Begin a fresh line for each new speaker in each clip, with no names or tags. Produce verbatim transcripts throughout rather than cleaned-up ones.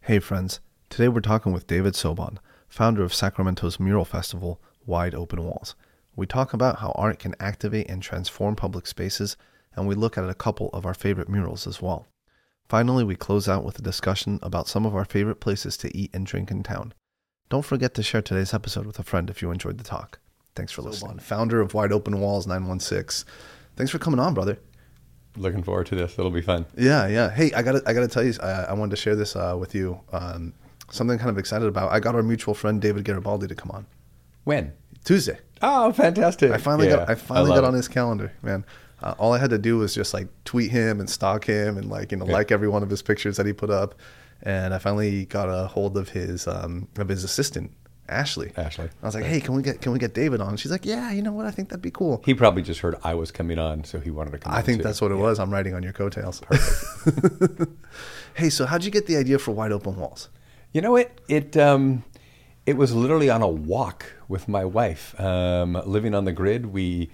Hey friends, today we're talking with David Sobon, founder of Sacramento's mural festival, Wide Open Walls. We talk about how art can activate and transform public spaces, and we look at a couple of our favorite murals as well. Finally, we close out with a discussion about some of our favorite places to eat and drink in town. Don't forget to share today's episode with a friend if you enjoyed the talk. Thanks for listening. Sobon, founder of Wide Open Walls nine one six. Thanks for coming on, brother.
Looking forward to this. It'll be fun.
Yeah, yeah. Hey, I gotta, I gotta tell you, I, I wanted to share this uh, with you. Um, something I'm kind of excited about. I got our mutual friend David Garibaldi to come on.
When?
Tuesday.
Oh, fantastic!
I finally
yeah,
got, I finally
I
got
it.
on his calendar, man. Uh, all I had to do was just like tweet him and stalk him and like you know
yeah.
like every one of his pictures that he put up, and I finally got a hold of his um, of his assistant. Ashley.
Ashley.
I was like, hey, can we get can we get David on? She's like, yeah, you know what? I think that'd be cool.
He probably just heard I was coming on, so he wanted to come
I
on
think
too.
that's what it
yeah.
was. I'm riding on your coattails.
Perfect.
Hey, so how'd you get the idea for Wide Open Walls?
You know what? It um, it was literally on a walk with my wife. Um, living on the grid, we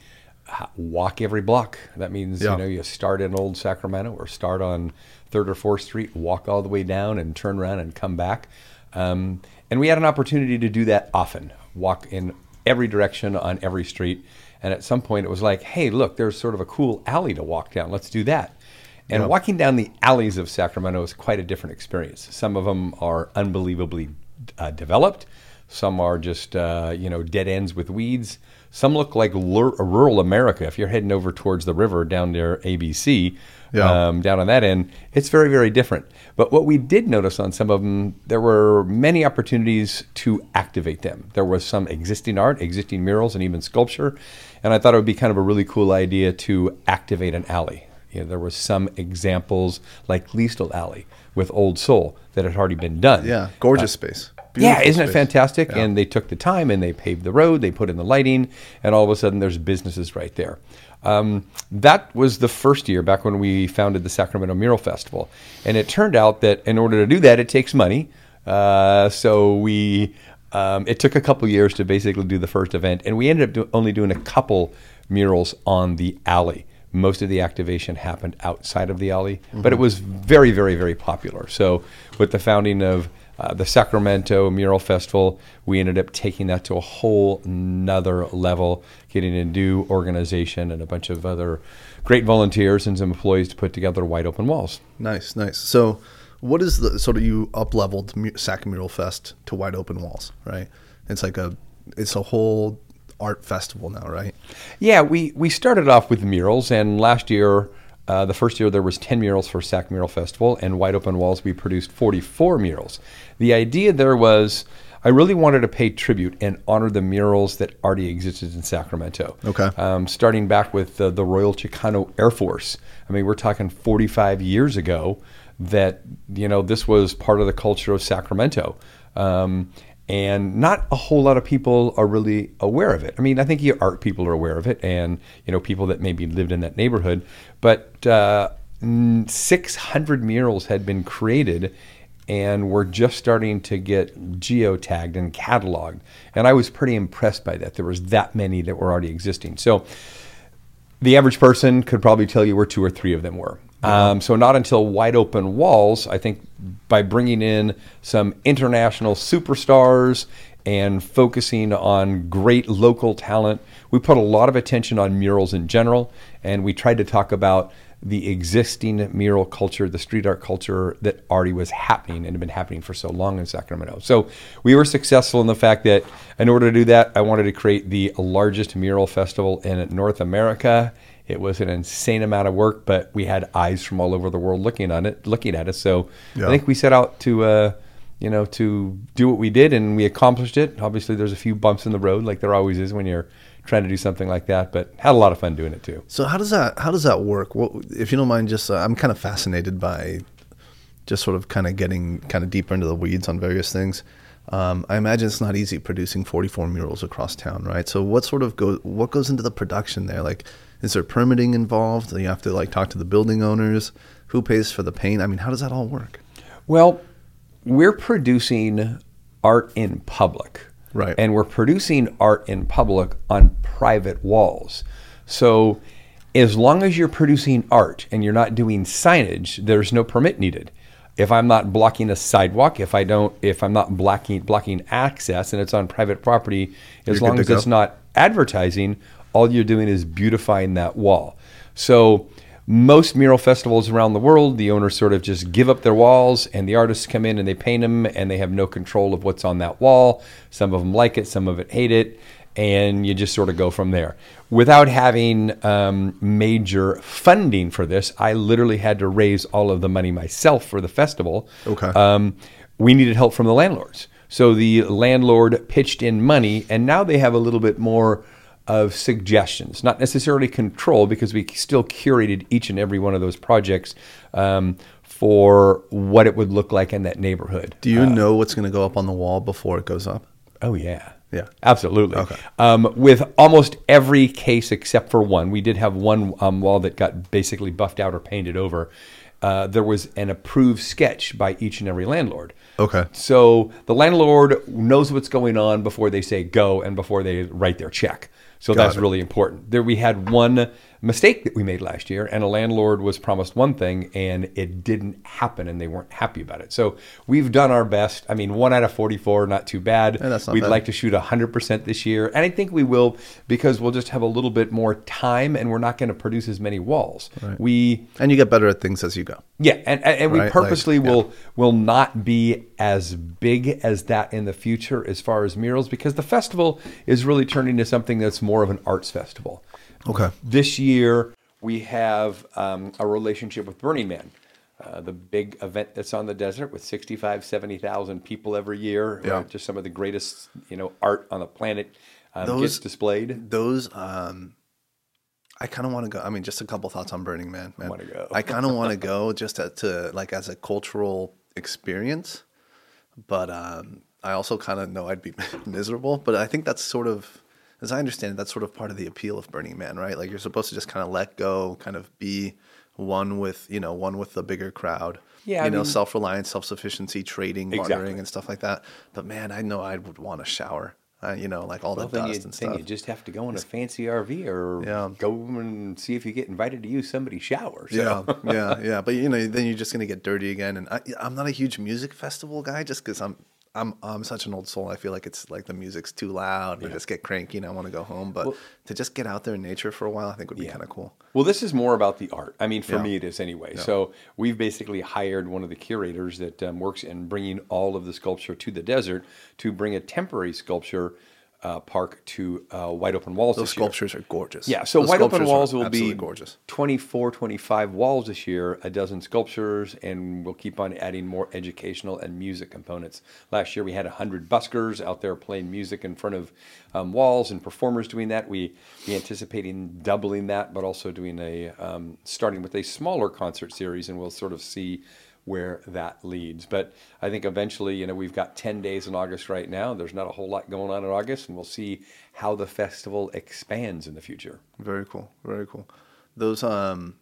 walk every block. That means
yeah.
you know you start in Old Sacramento or start on Third or Fourth Street, walk all the way down, and turn around and come back. Um, and we had an opportunity to do that often. Walk in every direction on every street. And at some point it was like, hey, look, there's sort of a cool alley to walk down. Let's do that. And
yeah.
walking down the alleys of Sacramento is quite a different experience. Some of them are unbelievably uh, developed. Some are just, uh, you know, dead ends with weeds. Some look like lur- rural America. If you're heading over towards the river down near A B C,
yeah.
um, down on that end, it's very, very different. But what we did notice on some of them, there were many opportunities to activate them. There was some existing art, existing murals, and even sculpture. And I thought it would be kind of a really cool idea to activate an alley. You know, there was some examples like Liestel Alley with Old Soul that had already been done.
Yeah, gorgeous uh, space.
Beautiful yeah, isn't space. It fantastic?
Yeah.
And they took the time and they paved the road, they put in the lighting, and all of a sudden there's businesses right there. Um, that was the first year back when we founded the Sacramento Mural Festival. And it turned out that in order to do that, it takes money. Uh, so we, um, it took a couple years to basically do the first event. And we ended up do- only doing a couple murals on the alley. Most of the activation happened outside of the alley, mm-hmm. but it was very, very, very popular. So with the founding of Uh, the Sacramento Mural Festival, we ended up taking that to a whole nother level, getting a new organization and a bunch of other great volunteers and some employees to put together Wide Open Walls.
Nice, nice. So what is the, sort of you up-leveled Sac Mural Fest to Wide Open Walls, right? It's like a, it's a whole art festival now, right?
Yeah, we, we started off with murals, and last year, Uh, the first year there was ten murals for Sac Mural Festival, and Wide Open Walls we produced forty-four murals. The idea there was I really wanted to pay tribute and honor the murals that already existed in Sacramento.
Okay.
Um, starting back with uh, the Royal Chicano Air Force. I mean, we're talking forty-five years ago that, you know, this was part of the culture of Sacramento. Um, And not a whole lot of people are really aware of it. I mean, I think your art people are aware of it, and you know, people that maybe lived in that neighborhood. But uh, six hundred murals had been created, and we're just starting to get geotagged and cataloged. And I was pretty impressed by that. There was that many that were already existing. So the average person could probably tell you where two or three of them were. Um, so not until Wide Open Walls, I think by bringing in some international superstars and focusing on great local talent, we put a lot of attention on murals in general, and we tried to talk about the existing mural culture, the street art culture that already was happening and had been happening for so long in Sacramento. So we were successful in the fact that in order to do that, I wanted to create the largest mural festival in North America. It was an insane amount of work, but we had eyes from all over the world looking on it, looking at us. So yeah. I think we set out to, uh, you know, to do what we did, and we accomplished it. Obviously, there's a few bumps in the road, like there always is when you're trying to do something like that, but had a lot of fun doing it too.
So how does that how does that work? What, if you don't mind, just uh, I'm kind of fascinated by just sort of kind of getting kind of deeper into the weeds on various things. Um, I imagine it's not easy producing forty-four murals across town, right? So what sort of go what goes into the production there? Like, is there permitting involved? Do you have to like talk to the building owners? Who pays for the paint? I mean, how does that all work?
Well, we're producing art in public.
Right.
And we're producing art in public on private walls. So as long as you're producing art and you're not doing signage, there's no permit needed. If I'm not blocking a sidewalk, if I don't, if I'm not blocking blocking access, and it's on private property, as
You're
long
good
as
to
it's
go.
not advertising, all you're doing is beautifying that wall. So most mural festivals around the world, the owners sort of just give up their walls, and the artists come in and they paint them, and they have no control of what's on that wall. Some of them like it, some of it hate it, and you just sort of go from there. Without having um, major funding for this, I literally had to raise all of the money myself for the festival.
Okay.
Um, we needed help from the landlords. So the landlord pitched in money, and now they have a little bit more of suggestions, not necessarily control, because we still curated each and every one of those projects um, for what it would look like in that neighborhood.
Do you know what's going to go up on the wall before it goes up?
Oh, yeah.
Yeah.
Absolutely.
Okay.
Um, with almost every case except for one, we did have one um, wall that got basically buffed out or painted over. Uh, there was an approved sketch by each and every landlord.
Okay.
So the landlord knows what's going on before they say go and before they write their check. So
Got
that's
it.
really important. There we had one mistake that we made last year, and a landlord was promised one thing and it didn't happen, and they weren't happy about it. So we've done our best. I mean, one out of forty-four, not too bad.
Yeah, that's not
We'd
bad.
like to shoot one hundred percent this year, and I think we will, because we'll just have a little bit more time and we're not going to produce as many walls.
Right.
We
And you get better at things as you go.
yeah, and, and, and we
Right,
purposely
like, yeah.
will will not be as big as that in the future as far as murals, because the festival is really turning into something that's more of an arts festival.
Okay.
This year we have um, a relationship with Burning Man, uh, the big event that's on the desert with sixty-five, seventy thousand people every year.
Yeah.
Uh, just some of the greatest, you know, art on the planet um,
Those-
gets displayed.
Those, um, I kind of want to go. I mean, just a couple thoughts on Burning Man, man.
Wanna go.
I kind of want to go just to, to like as a cultural experience, but um, I also kind of know I'd be miserable. But I think that's sort of, as I understand it, that's sort of part of the appeal of Burning Man, right? Like you're supposed to just kind of let go, kind of be one with, you know, one with the bigger crowd.
Yeah,
you
I
know,
mean-
self-reliance, self-sufficiency, trading,
Exactly.
bartering, and stuff like that. But man, I know I would want to shower. Uh, you know, like all
Well,
the
then,
dust
you,
and
then
stuff.
you just have to go in a fancy R V or
Yeah.
go and see if you get invited to use somebody's shower. So.
Yeah, yeah, yeah. But you know, then you're just gonna get dirty again. And I, I'm not a huge music festival guy, just because I'm, I'm, I'm such an old soul. I feel like it's like the music's too loud. And I just get cranky and I want to go home. But
Well-
to just get out there in nature for a while, I think would be
Yeah.
kind of cool.
Well, this is more about the art. I mean, for
Yeah.
me, it is anyway. So we've basically hired one of the curators that um, works in bringing all of the sculpture to the desert to bring a temporary sculpture uh, park to uh, Wide Open Walls
Those
this year.
sculptures are gorgeous.
Yeah, so
Those
Wide Open
sculptures are
Walls will be
absolutely gorgeous.
twenty-four, twenty-five walls this year, a dozen sculptures, and we'll keep on adding more educational and music components. Last year we had one hundred buskers out there playing music in front of um, walls and performers doing that. We we anticipating doubling that, but also doing a um, starting with a smaller concert series, and we'll sort of see where that leads. But I think eventually, you know, we've got ten days in August right now. There's not a whole lot going on in August, and we'll see how the festival expands in the future.
Very cool. Very cool. Those, um,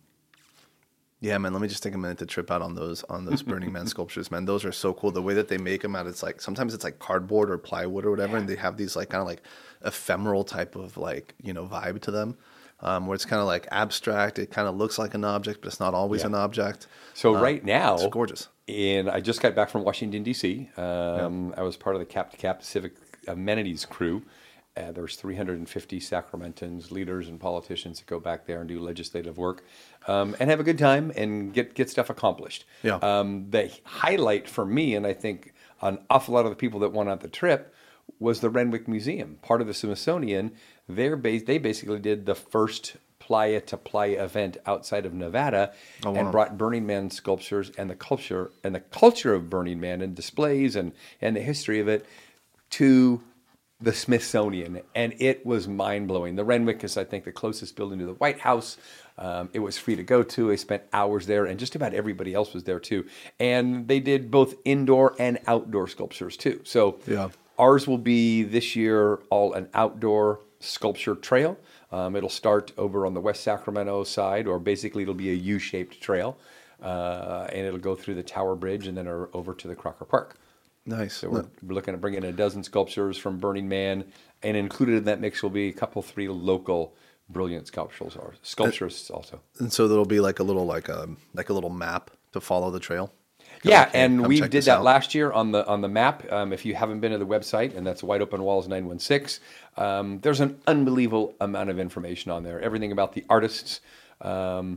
yeah, man. Let me just take a minute to trip out on those on those Burning Man sculptures, man. Those are so cool. The way that they make them out, it's like sometimes it's like cardboard or plywood or whatever, and they have these like kind of like ephemeral type of like you know vibe to them, um, where it's kind of like abstract. It kind of looks like an object, but it's not always
Yeah.
an object.
So
Uh,
right now,
it's gorgeous.
And I just got back from Washington, D C. Um, I was part of the Cap to Cap Civic Amenities crew. Uh, there's three hundred fifty Sacramentans, leaders, and politicians that go back there and do legislative work um, and have a good time and get, get stuff accomplished.
Yeah.
Um, the highlight for me, and I think an awful lot of the people that went on the trip, was the Renwick Museum, part of the Smithsonian. They're bas- they basically did the first playa to playa event outside of Nevada
Oh,
and
wow.
brought Burning Man sculptures and the culture and the culture of Burning Man and displays and, and the history of it to the Smithsonian, and it was mind-blowing. The Renwick is, I think, the closest building to the White House. Um, it was free to go to. I spent hours there, and just about everybody else was there too. And they did both indoor and outdoor sculptures too. So
Yeah.
ours will be this year all an outdoor sculpture trail. Um, it'll start over on the West Sacramento side, or basically it'll be a U-shaped trail, uh, and it'll go through the Tower Bridge and then or over to the Crocker Park.
Nice.
So we're, we're looking at bringing in a dozen sculptures from Burning Man, and included in that mix will be a couple, three local brilliant sculptures or sculpturists also.
And so there'll be like a little like a like a little map to follow the trail.
Yeah,
okay,
and
come
we
check
did
this
that
out.
last year on the on the map. Um, if you haven't been to the website, and that's Wide Open Walls nine one six, um, there's an unbelievable amount of information on there. Everything about the artists, um,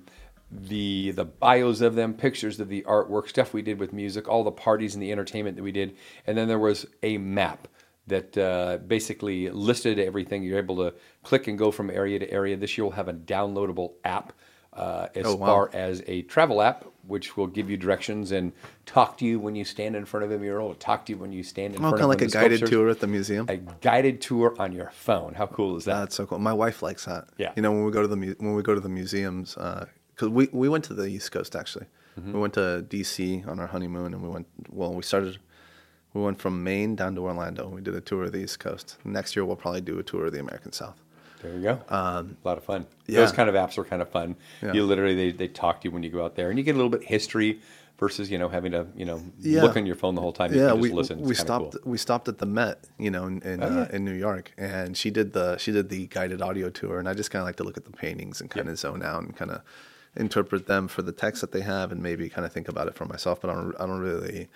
the the bios of them, pictures of the artwork, stuff we did with music, all the parties and the entertainment that we did, and then there was a map that uh, basically listed everything. You're able to click and go from area to area. This year we'll have a downloadable app. Uh, as
Oh, wow.
far as a travel app, which will give you directions and talk to you when you stand in front of a mural, talk to you when you stand in
Oh,
front
kind of
of
like
one
a
of the
guided
sculptures.
tour at the museum.
A guided tour on your phone. How cool is that?
That's so cool. My wife likes that.
Yeah.
You know, when we go to the mu- when we go to the museums, because we we went to the East Coast actually.
Mm-hmm.
We went to D C on our honeymoon, and we went. Well, we started. We went from Maine down to Orlando. We did a tour of the East Coast. Next year, we'll probably do a tour of the American South.
There you go. Um, a lot of fun.
yeah.
Those kind of apps are kind of fun.
Yeah.
You literally they, they talk to you when you go out there, and you get a little bit of history versus you know having to you know
Yeah.
look on your phone the whole time. You
Yeah,
can
we
just listen. It's
we
kinda
stopped
cool.
we stopped at the Met, you know, in in,
Oh,
uh,
yeah.
in New York, and she did the she did the guided audio tour, and I just kind of like to look at the paintings and kind of zone out and kind of interpret them for the text that they have, and maybe kind of think about it for myself. But I don't I don't really.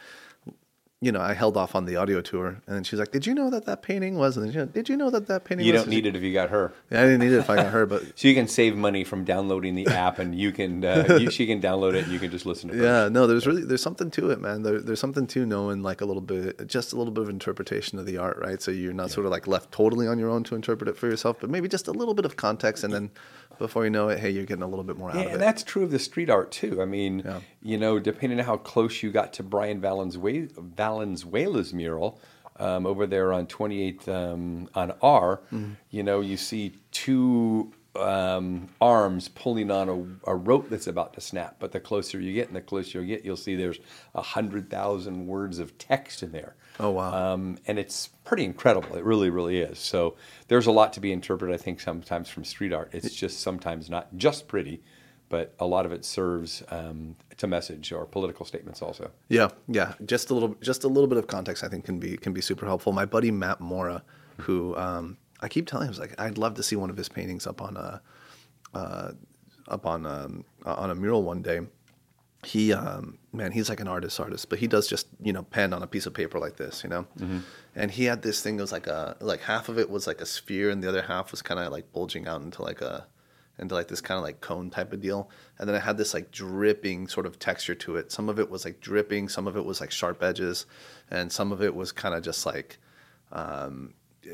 You know, I held off on the audio tour, and then she's like, "Did you know that that painting was?" And then she, did you know that that painting?
You
was?
don't need it if you got her.
Yeah, I didn't need it if I got her, but
So you can save money from downloading the app, and you can uh, you, she can download it, and you can just listen to her.
yeah, no, there's really there's something to it, man. There, there's something to knowing like a little bit, just a little bit of interpretation of the art, right? So you're not sort of like left totally on your own to interpret it for yourself, but maybe just a little bit of context, and then before you know it, hey, you're getting a little bit more out
Yeah,
of
and
it.
that's true of the street art too. I mean,
Yeah.
you know, depending on how close you got to Brian Valenzuela, Valenzuela's mural um, over there on twenty-eighth um, on R,
Mm-hmm.
you know, you see two um, arms pulling on a, a rope that's about to snap. But the closer you get, and the closer you get, you'll see there's a hundred thousand words of text in there.
Oh, wow.
Um, and it's pretty incredible. It really, really is. So there's a lot to be interpreted, I think, sometimes from street art. It's just sometimes not just pretty, but a lot of it serves um, to message or political statements also.
Yeah, yeah. Just a little, just a little bit of context, I think, can be can be super helpful. My buddy Matt Mora, who um, I keep telling him, I was like, I'd love to see one of his paintings up on a, uh, up on um, on a mural one day. He, um, man, he's like an artist, artist, but he does just you know pen on a piece of paper like this, you know. Mm-hmm. And he had this thing. It was like a like half of it was like a sphere, and the other half was kind of like bulging out into like a into like this kind of like cone type of deal. And then it had this like dripping sort of texture to it. Some of it was like dripping, some of it was like sharp edges, and some of it was kind of just like, um,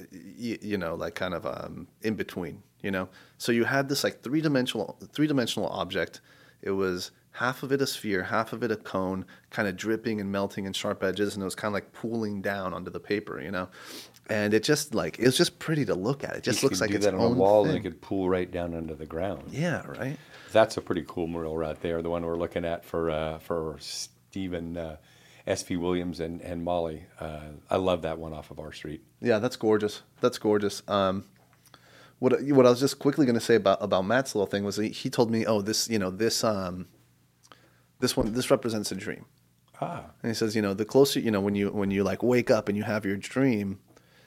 y- you know, like kind of um, in between, you know? So you had this like three dimensional, three dimensional object. It was half of it a sphere, half of it a cone, kind of dripping and melting and sharp edges, and it was kind of like pooling down onto the paper, you know? And it just like, it was just pretty to look at. It just
You
looks
could
like
do
its
that on a
own
wall,
thing.
and it could pool right down under the ground.
Yeah, right?
That's a pretty cool mural right there. The one we're looking at for uh, for Stephen uh, S V Williams and and Molly. Uh, I love that one off of our street.
Yeah, that's gorgeous. That's gorgeous. Um, what what I was just quickly going to say about, about Matt's little thing was he, he told me, oh, this you know this um, this one this represents a dream.
Ah,
And he says, you know, the closer you know when you when you like wake up and you have your dream,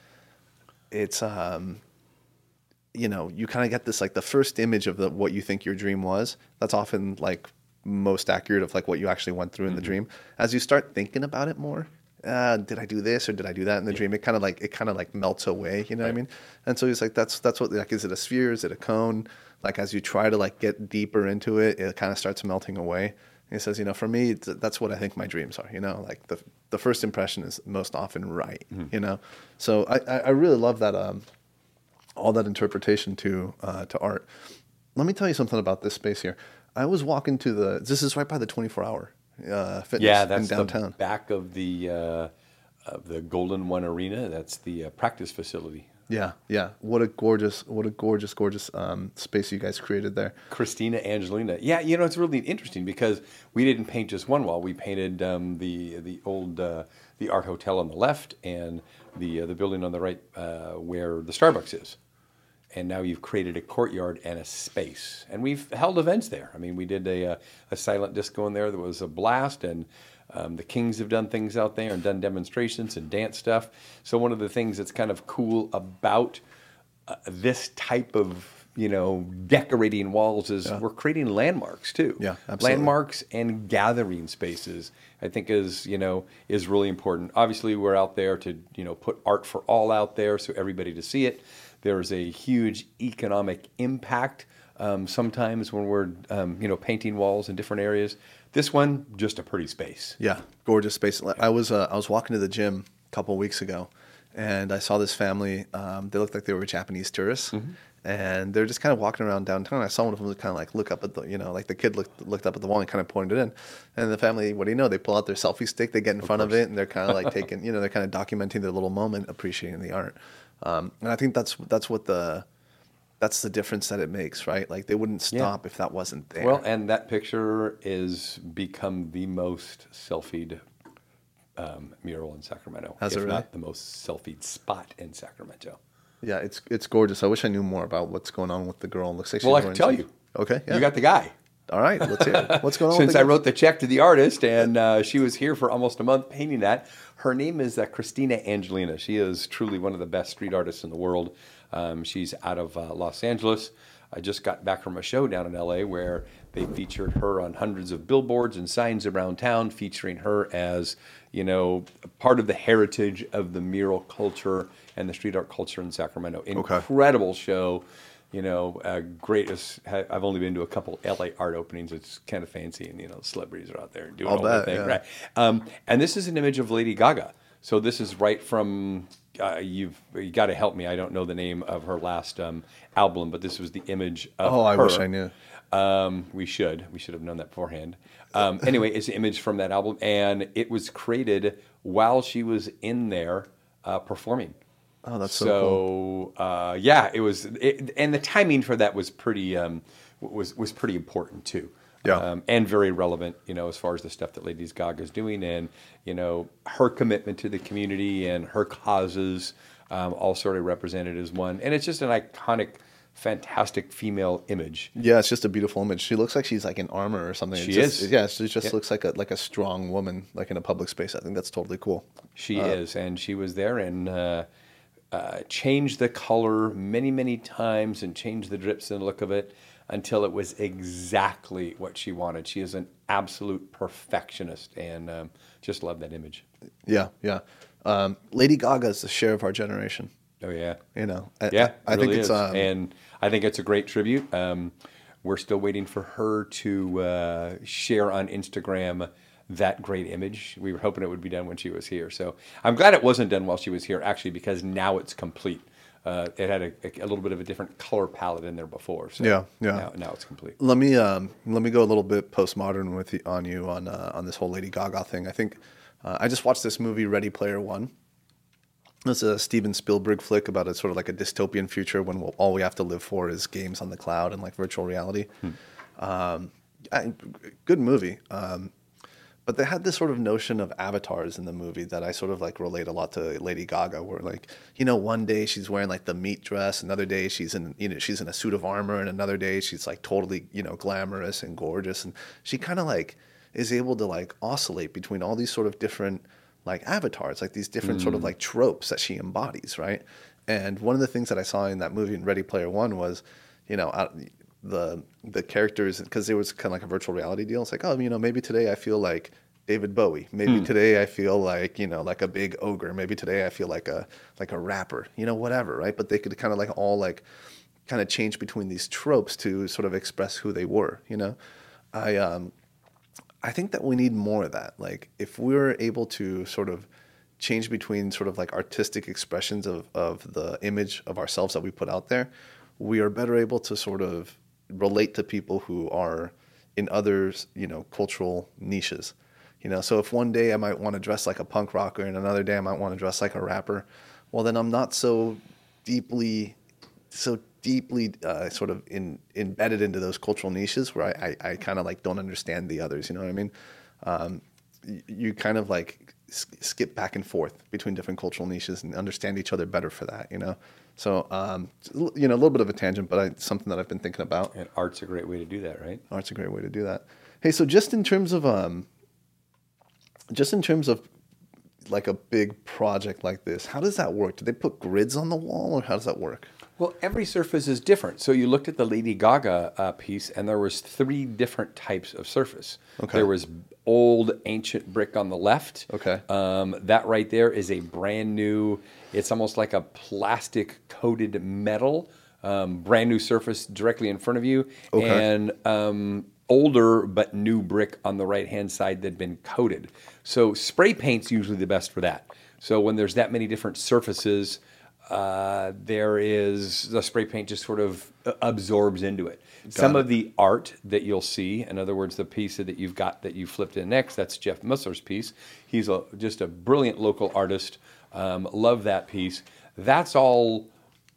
it's um, you know you kind of get this like the first image of the what you think your dream was. That's often like most accurate of like what you actually went through in the dream. As you start thinking about it more, uh, did I do this or did I do that in the dream? It kind of like it kind of like melts away, you know what I mean? And so he's like, that's that's what like is it a sphere? Is it a cone? Like as you try to like get deeper into it, it kind of starts melting away. And he says, you know, for me, th- that's what I think my dreams are. You know, like the the first impression is most often right. You know, so I I I really love that um all that interpretation to uh, to art. Let me tell you something about this space here. I was walking to the. This is right by the twenty-four hour uh, fitness
yeah,
in
that's
downtown.
the back of the uh, of the Golden One Arena. That's the uh, practice facility.
Yeah, yeah. What a gorgeous, what a gorgeous, gorgeous um, space you guys created there.
Christina Angelina. Yeah, you know, it's really interesting because we didn't paint just one wall. We painted um, the the old uh, the Art Hotel on the left and the uh, the building on the right uh, where the Starbucks is. And now you've created a courtyard and a space. And we've held events there. I mean, we did a, a, a silent disco in there that was a blast. And um, the Kings have done things out there and done demonstrations and dance stuff. So one of the things that's kind of cool about uh, this type of you know, decorating walls is
Yeah.
we're creating landmarks too.
Yeah, absolutely.
Landmarks and gathering spaces, I think is, you know, is really important. Obviously, we're out there to, you know, put art for all out there so everybody to see it. There's a huge economic impact um, sometimes when we're, um, you know, painting walls in different areas. This one, just a pretty space.
Yeah, gorgeous space. I was uh, I was walking to the gym a couple of weeks ago, and I saw this family. Um, they looked like they were Japanese tourists,
Mm-hmm.
and they're just kind of walking around downtown. I saw one of them kind of like look up at the, you know, like the kid looked looked up at the wall and kind of pointed it in. And the family, what do you know? They pull out their selfie stick, they get in front of it, and they're kind of like taking, you know, they're kind of documenting their little moment, appreciating the art. Um, and I think that's that's what the that's the difference that it makes, right? Like they wouldn't stop if that wasn't there.
Well, and that picture is become the most selfied um, mural in Sacramento,
Has
if
it really?
not the most selfied spot in Sacramento.
Yeah, it's it's gorgeous. I wish I knew more about what's going on with the girl. It looks like she's
Well, I can
wearing
tell
some-
you.
Okay, yeah.
You got the guy.
All right, let's hear it. What's going on
Since
with the
I
girl?
wrote the check to the artist, and uh, she was here for almost a month painting that. Her name is uh, Christina Angelina. She is truly one of the best street artists in the world. Um, she's out of uh, Los Angeles. I just got back from a show down in L A where they featured her on hundreds of billboards and signs around town, featuring her as, you know, part of the heritage of the mural culture and the street art culture in Sacramento. Incredible show. You know, uh, great. I've only been to a couple L A art openings. It's kind of fancy, and you know, celebrities are out there doing
I'll
all
bet,
the thing,
yeah.
right? Um, and this is an image of Lady Gaga. So this is right from. Uh, you've you got to help me. I don't know the name of her last um, album, but this was the image of
Oh,
her.
I wish I knew.
Um, we should. We should have known that beforehand. Um, anyway, it's an image from that album, and it was created while she was in there uh, performing.
Oh, that's so,
So,
cool.
uh, yeah, it was, it, and the timing for that was pretty um, was was pretty important too.
Yeah.
Um, and very relevant, you know, as far as the stuff that Lady Gaga is doing, and you know, her commitment to the community and her causes, um, all sort of represented as one. And it's just an iconic, fantastic female image.
Yeah, it's just a beautiful image. She looks like she's like in armor or something.
She
It just,
is.
Yeah, she just
Yep.
looks like a like a strong woman, like in a public space. I think that's totally cool.
She is, and she was there and uh, uh, changed the color many, many times and changed the drips and the look of it until it was exactly what she wanted. She is an absolute perfectionist, and um, just love that image.
Yeah, yeah. Um, Lady Gaga is the share of our generation.
Oh yeah,
You know, I,
yeah,
I, I
it
think
really
it's
is.
um,
and I think it's a great tribute. Um, we're still waiting for her to uh, share on Instagram that great image. We were hoping it would be done when she was here. So I'm glad it wasn't done while she was here, actually, because now it's complete. Uh, it had a, a little bit of a different color palette in there before. So
Yeah, yeah.
Now, now it's complete.
Let me um, let me go a little bit postmodern with you, on you on uh, on this whole Lady Gaga thing. I think uh, I just watched this movie Ready Player One. It's a Steven Spielberg flick about a sort of like a dystopian future when we'll, all we have to live for is games on the cloud and like virtual reality. Um, I, good movie. Um, but they had this sort of notion of avatars in the movie that I sort of like relate a lot to Lady Gaga, where like, you know, one day she's wearing like the meat dress, another day she's in, you know, she's in a suit of armor, and another day she's like totally, you know, glamorous and gorgeous. And she kind of like is able to like oscillate between all these sort of different like avatars, like these different sort of like tropes that she embodies, right? And one of the things that I saw in that movie in Ready Player One was, you know, out, the the characters, because it was kind of like a virtual reality deal. It's like, oh, you know, maybe today I feel like David Bowie. Maybe today I feel like, you know, like a big ogre. Maybe today I feel like a like a rapper. You know, whatever, right? But they could kind of like all like kind of change between these tropes to sort of express who they were. You know, I um. I think that we need more of that. Like if we're able to sort of change between sort of like artistic expressions of, of the image of ourselves that we put out there, we are better able to sort of relate to people who are in other, you know, cultural niches. You know, so if one day I might want to dress like a punk rocker and another day I might want to dress like a rapper, well then I'm not so deeply, so deeply uh, sort of in, embedded into those cultural niches where I, I, I kind of like don't understand the others. You know what I mean? Um, you, you kind of like skip back and forth between different cultural niches and understand each other better for that, you know? So, um, you know, a little bit of a tangent, but I, something that I've been thinking about.
And art's a great way to do that, right?
Art's a great way to do that. Hey, so just in terms of, um, just in terms of like a big project like this, how does that work? Do they put grids on the wall, or how does that work?
Well, every surface is different. So you looked at the Lady Gaga uh, piece, and there was three different types of surface.
Okay.
There was old, ancient brick on the left.
Okay.
Um, that right there is a brand new, it's almost like a plastic coated metal, um, brand new surface directly in front of you.
Okay.
And um, older but new brick on the right-hand side that had been coated. So spray paint's usually the best for that. So when there's that many different surfaces, Uh, there is the spray paint just sort of absorbs into it.
Got
Some
it.
of the art that you'll see, in other words, the piece that you've got that you flipped in next, that's Jeff Mussler's piece. He's a, just a brilliant local artist. Um, love that piece. That's all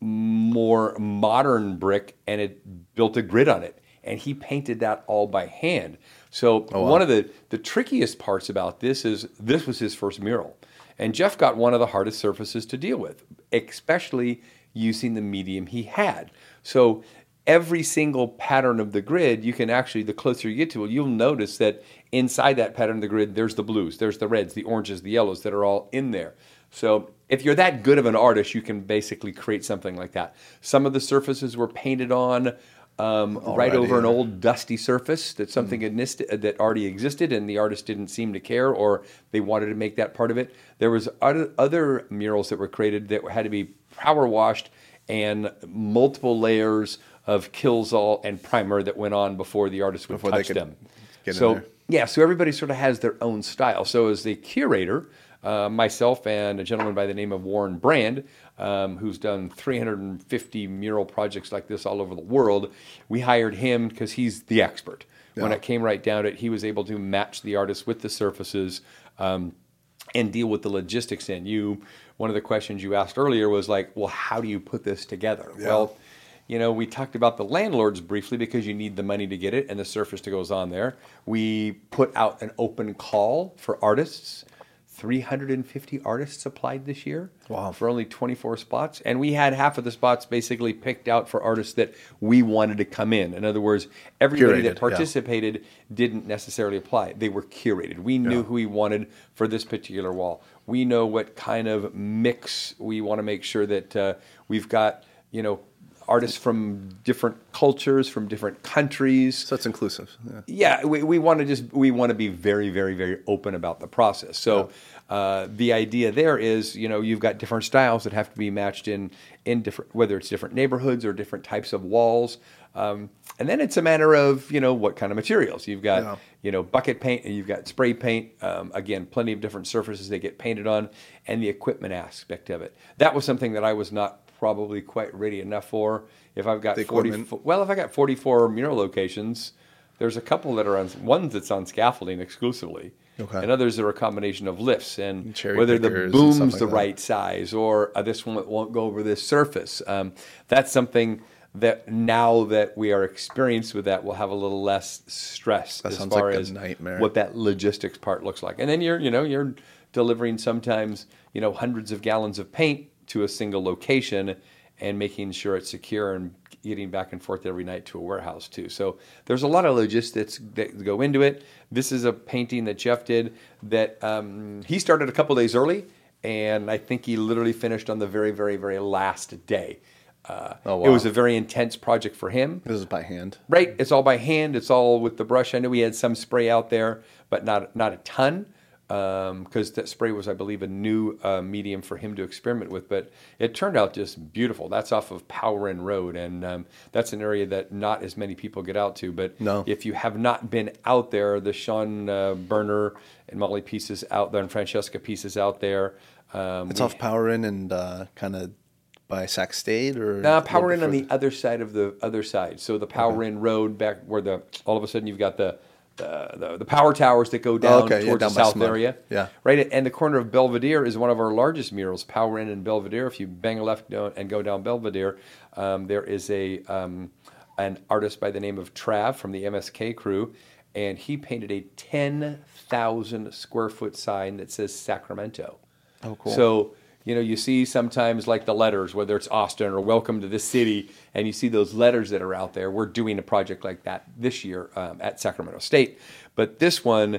more modern brick, and it built a grid on it. And he painted that all by hand. So
Oh, wow.
one of the, the trickiest parts about this is this was his first mural. And Jeff got one of the hardest surfaces to deal with, especially using the medium he had. So every single pattern of the grid, you can actually, the closer you get to it, you'll notice that inside that pattern of the grid, there's the blues, there's the reds, the oranges, the yellows that are all in there. So if you're that good of an artist, you can basically create something like that. Some of the surfaces were painted on Um, right
Already,
over an
yeah.
old dusty surface that something had nist- that already existed, and the artist didn't seem to care, or they wanted to make that part of it. There was other, other murals that were created that had to be power washed, and multiple layers of Kilzall and primer that went on before the artist would
Before they
touch
could
them.
get in
so
there.
yeah, so everybody sort of has their own style. So as the curator, uh, myself and a gentleman by the name of Warren Brand, um, who's done three hundred fifty mural projects like this all over the world, we hired him because he's the expert. When
Yeah.
it came right down to it, he was able to match the artist with the surfaces um, and deal with the logistics. And you, one of the questions you asked earlier was like, well, how do you put this together?
Yeah.
Well, you know, we talked about the landlords briefly because you need the money to get it and the surface that goes on there. We put out an open call for artists. three hundred fifty artists applied this year.
Wow.
For only twenty-four spots. And we had half of the spots basically picked out for artists that we wanted to come in. In other words, everybody
Curated,
that
yeah.
participated didn't necessarily apply. They were curated. We knew
Yeah.
who we wanted for this particular wall. We know what kind of mix we want to make sure that uh, we've got, you know, artists from different cultures, from different countries.
So it's inclusive. Yeah.
Yeah, we, we want to just we want to be very, very, very open about the process. So uh, the idea there is, you know, you've got different styles that have to be matched in in different, whether it's different neighborhoods or different types of walls. Um, and then it's a matter of, you know, what kind of materials. You've got,
Yeah.
you know, bucket paint and you've got spray paint. Um, again, plenty of different surfaces they get painted on, and the equipment aspect of it. That was something that I was not probably quite ready enough for. If I've got
The
forty,
equipment.
well, if I got forty-four mural locations, there's a couple that are on, one that's on scaffolding exclusively,
Okay.
and others that are a combination of lifts and
Cherry
whether the
pickers and
boom's
stuff like
the
that.
right size, or uh, this one won't go over this surface. Um, that's something that now that we are experienced with that, we'll have a little less stress
That
as
sounds
far
like a
as
nightmare.
what that logistics part looks like. And then you're, you know, you're delivering sometimes, you know, hundreds of gallons of paint to a single location and making sure it's secure and getting back and forth every night to a warehouse too. So there's a lot of logistics that go into it. This is a painting that Jeff did that um, he started a couple days early, and I think he literally finished on the very, very, very last day. Uh,
Oh, wow.
It was a very intense project for him.
This is by hand.
Right, it's all by hand. It's all with the brush. I know we had some spray out there, but not not a ton, because that spray was, I believe, a new uh, medium for him to experiment with. But it turned out just beautiful. That's off of Power Inn Road, and um, that's an area that not as many people get out to. But
No.
if you have not been out there, the Sean uh, Berner and Molly pieces out there, and Francesca pieces out there. Um,
It's
we-
off Power Inn and uh, kind of by Sac State, or
No,
a little
Power
bit
Inn on the
further?
other side of the other side. So the Power Inn Road back where the all of a sudden you've got the the, the, the power towers that go down
okay, yeah,
towards
down
the
by
south
Smug.
area.
Yeah.
Right at and the corner of Belvedere is one of our largest murals, Power Inn and Belvedere. If you bang a left down and go down Belvedere, um, there is a um, an artist by the name of Trav from the M S K crew, and he painted a ten thousand square foot sign that says Sacramento.
Oh, cool.
So, you know, you see sometimes like the letters, whether it's Austin or Welcome to this city, and you see those letters that are out there. We're doing a project like that this year um, at Sacramento State. But this one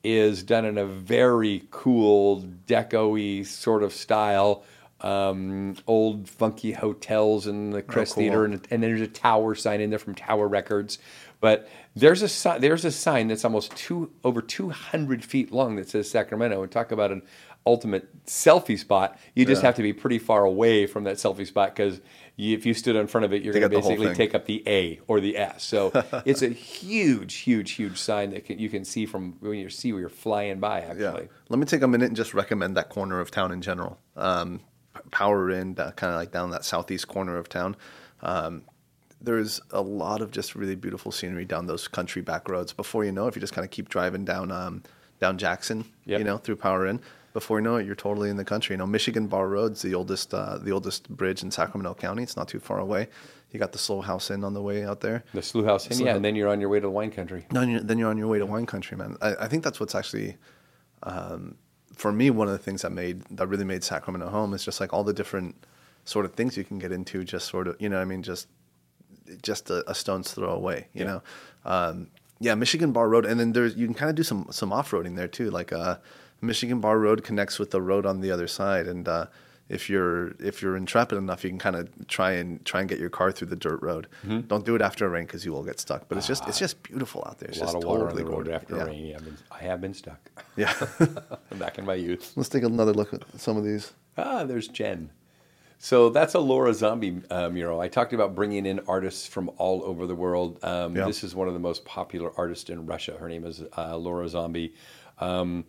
is done in a very cool, deco-y sort of style. Um, old funky hotels in the Crest
Oh, cool.
Theater, and, and there's a Tower sign in there from Tower Records. But there's a si- there's a sign that's almost two over two hundred feet long that says Sacramento. And talk about an ultimate selfie spot. You just
Yeah.
have to be pretty far away from that selfie spot, because if you stood in front of it, you're
They
going to
got the whole
basically
thing.
take up the A or the S. So it's a huge, huge, huge sign that can, you can see from when you see where you're flying by. Actually,
Yeah. Let me take a minute and just recommend that corner of town in general. Um, Power Inn, uh, kind of like down that southeast corner of town. Um, there's a lot of just really beautiful scenery down those country back roads. Before you know it, if you just kind of keep driving down um, down Jackson,
Yep.
you know, through Power Inn, before you know it, you're totally in the country. You know, Michigan Bar Road's the oldest uh, the oldest bridge in Sacramento County. It's not too far away. You got the Slow House Inn on the way out there.
the Slough House Inn,
Slough
yeah,
House.
and then you're on your way to the wine country.
Then you're, then you're on your way to wine country, man. I, I think that's what's actually, um, for me, one of the things that made that really made Sacramento home is just like all the different sort of things you can get into. Just sort of, you know, what I mean, just just a, a stone's throw away. You
Yeah.
know, um, yeah, Michigan Bar Road, and then there's you can kind of do some some off roading there too. Like uh, Michigan Bar Road connects with the road on the other side, and uh, if you're if you're intrepid enough, you can kind of try and try and get your car through the dirt road. Don't do it after a rain because you will get stuck. But it's just it's just beautiful out there. It's
A lot
just
of water
totally
on the road
gorgeous.
after
yeah.
rain. Yeah, I've been, I have been stuck.
Yeah.
Back in my youth.
Let's take another look at some of these.
Ah, there's Jen. So that's a Laura Zombie uh, mural. I talked about bringing in artists from all over the world. Um,
Yeah.
This is one of the most popular artists in Russia. Her name is uh, Laura Zombie. Um,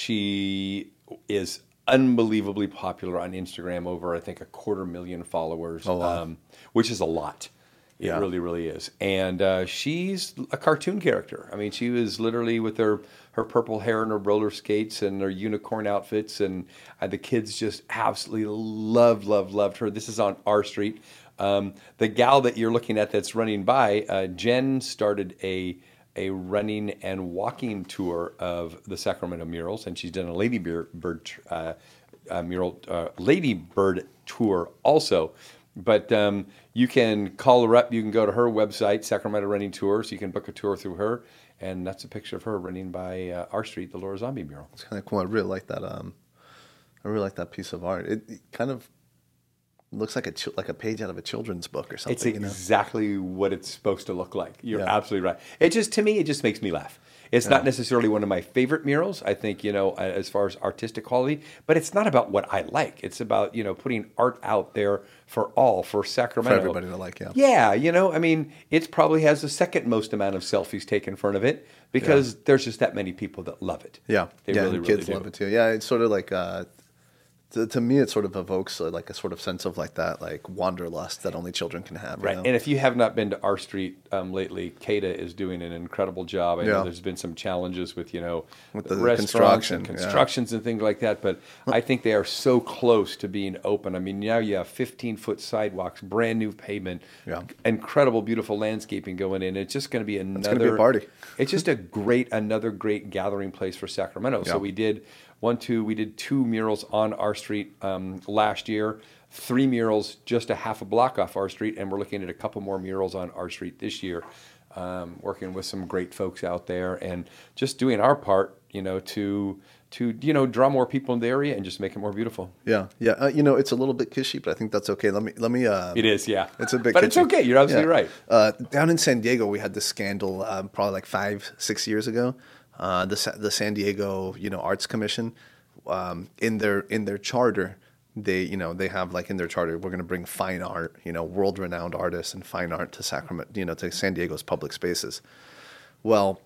she is unbelievably popular on Instagram, over I think a quarter million followers,
Oh, wow.
um, which is a lot. It
Yeah.
really, really is. And uh, she's a cartoon character. I mean, she was literally with her, her purple hair and her roller skates and her unicorn outfits. And uh, the kids just absolutely loved, loved, loved her. This is on R Street. Um, the gal that you're looking at that's running by, uh, Jen started a a running and walking tour of the Sacramento murals. And she's done a Lady Bird uh, uh, mural, uh, Lady Bird tour also. But um, you can call her up. You can go to her website, Sacramento Running Tours. You can book a tour through her, and that's a picture of her running by uh, R Street, the Laura Zombie mural.
It's kind of cool. I really like that. Um, I really like that piece of art. It, it kind of looks like a chil- like a page out of a children's book or something.
It's
you know?
exactly what it's supposed to look like. You're
Yeah.
absolutely right. It just, to me, it just makes me laugh. It's
Yeah.
not necessarily one of my favorite murals, I think, you know, as far as artistic quality, but it's not about what I like. It's about, you know, putting art out there for all, for Sacramento.
For everybody to like, yeah.
Yeah, you know, I mean, it probably has the second most amount of selfies taken in front of it because there's just that many people that love it.
Yeah,
They
yeah,
really,
and
really
kids
do.
love it too. Yeah, it's sort of like uh, to, to me, it sort of evokes uh, like a sort of sense of like that, like wanderlust that only children can have. you
Right,
know?
and if you have not been to R Street um, lately, Kata is doing an incredible job. I know
Yeah.
there's been some challenges with, you know,
With the
restaurants
construction,
and
yeah.
constructions and things like that, but I think they are so close to being open. I mean, now you have fifteen-foot sidewalks, brand new pavement,
Yeah.
incredible, beautiful landscaping going in. It's just going to be another
gonna be a party.
It's just a great, another great gathering place for Sacramento.
Yeah.
So we did one, two, we did two murals on R Street um, last year, three murals just a half a block off R Street, and we're looking at a couple more murals on R Street this year, um, working with some great folks out there and just doing our part, you know, to to you know draw more people in the area and just make it more beautiful.
yeah, yeah. Uh, you know, it's a little bit kishy, but I think that's okay. Let me let me. Uh,
It is, yeah.
It's a bit,
but it's
kitschy.
okay. You're absolutely
Yeah.
right.
Uh, down in San Diego, we had this scandal um, probably like five, six years ago. Uh, the Sa- the San Diego, you know, Arts Commission, um, in their in their charter, they you know they have like in their charter, we're going to bring fine art, you know, world renowned artists and fine art to Sacramento, you know, to San Diego's public spaces. Well,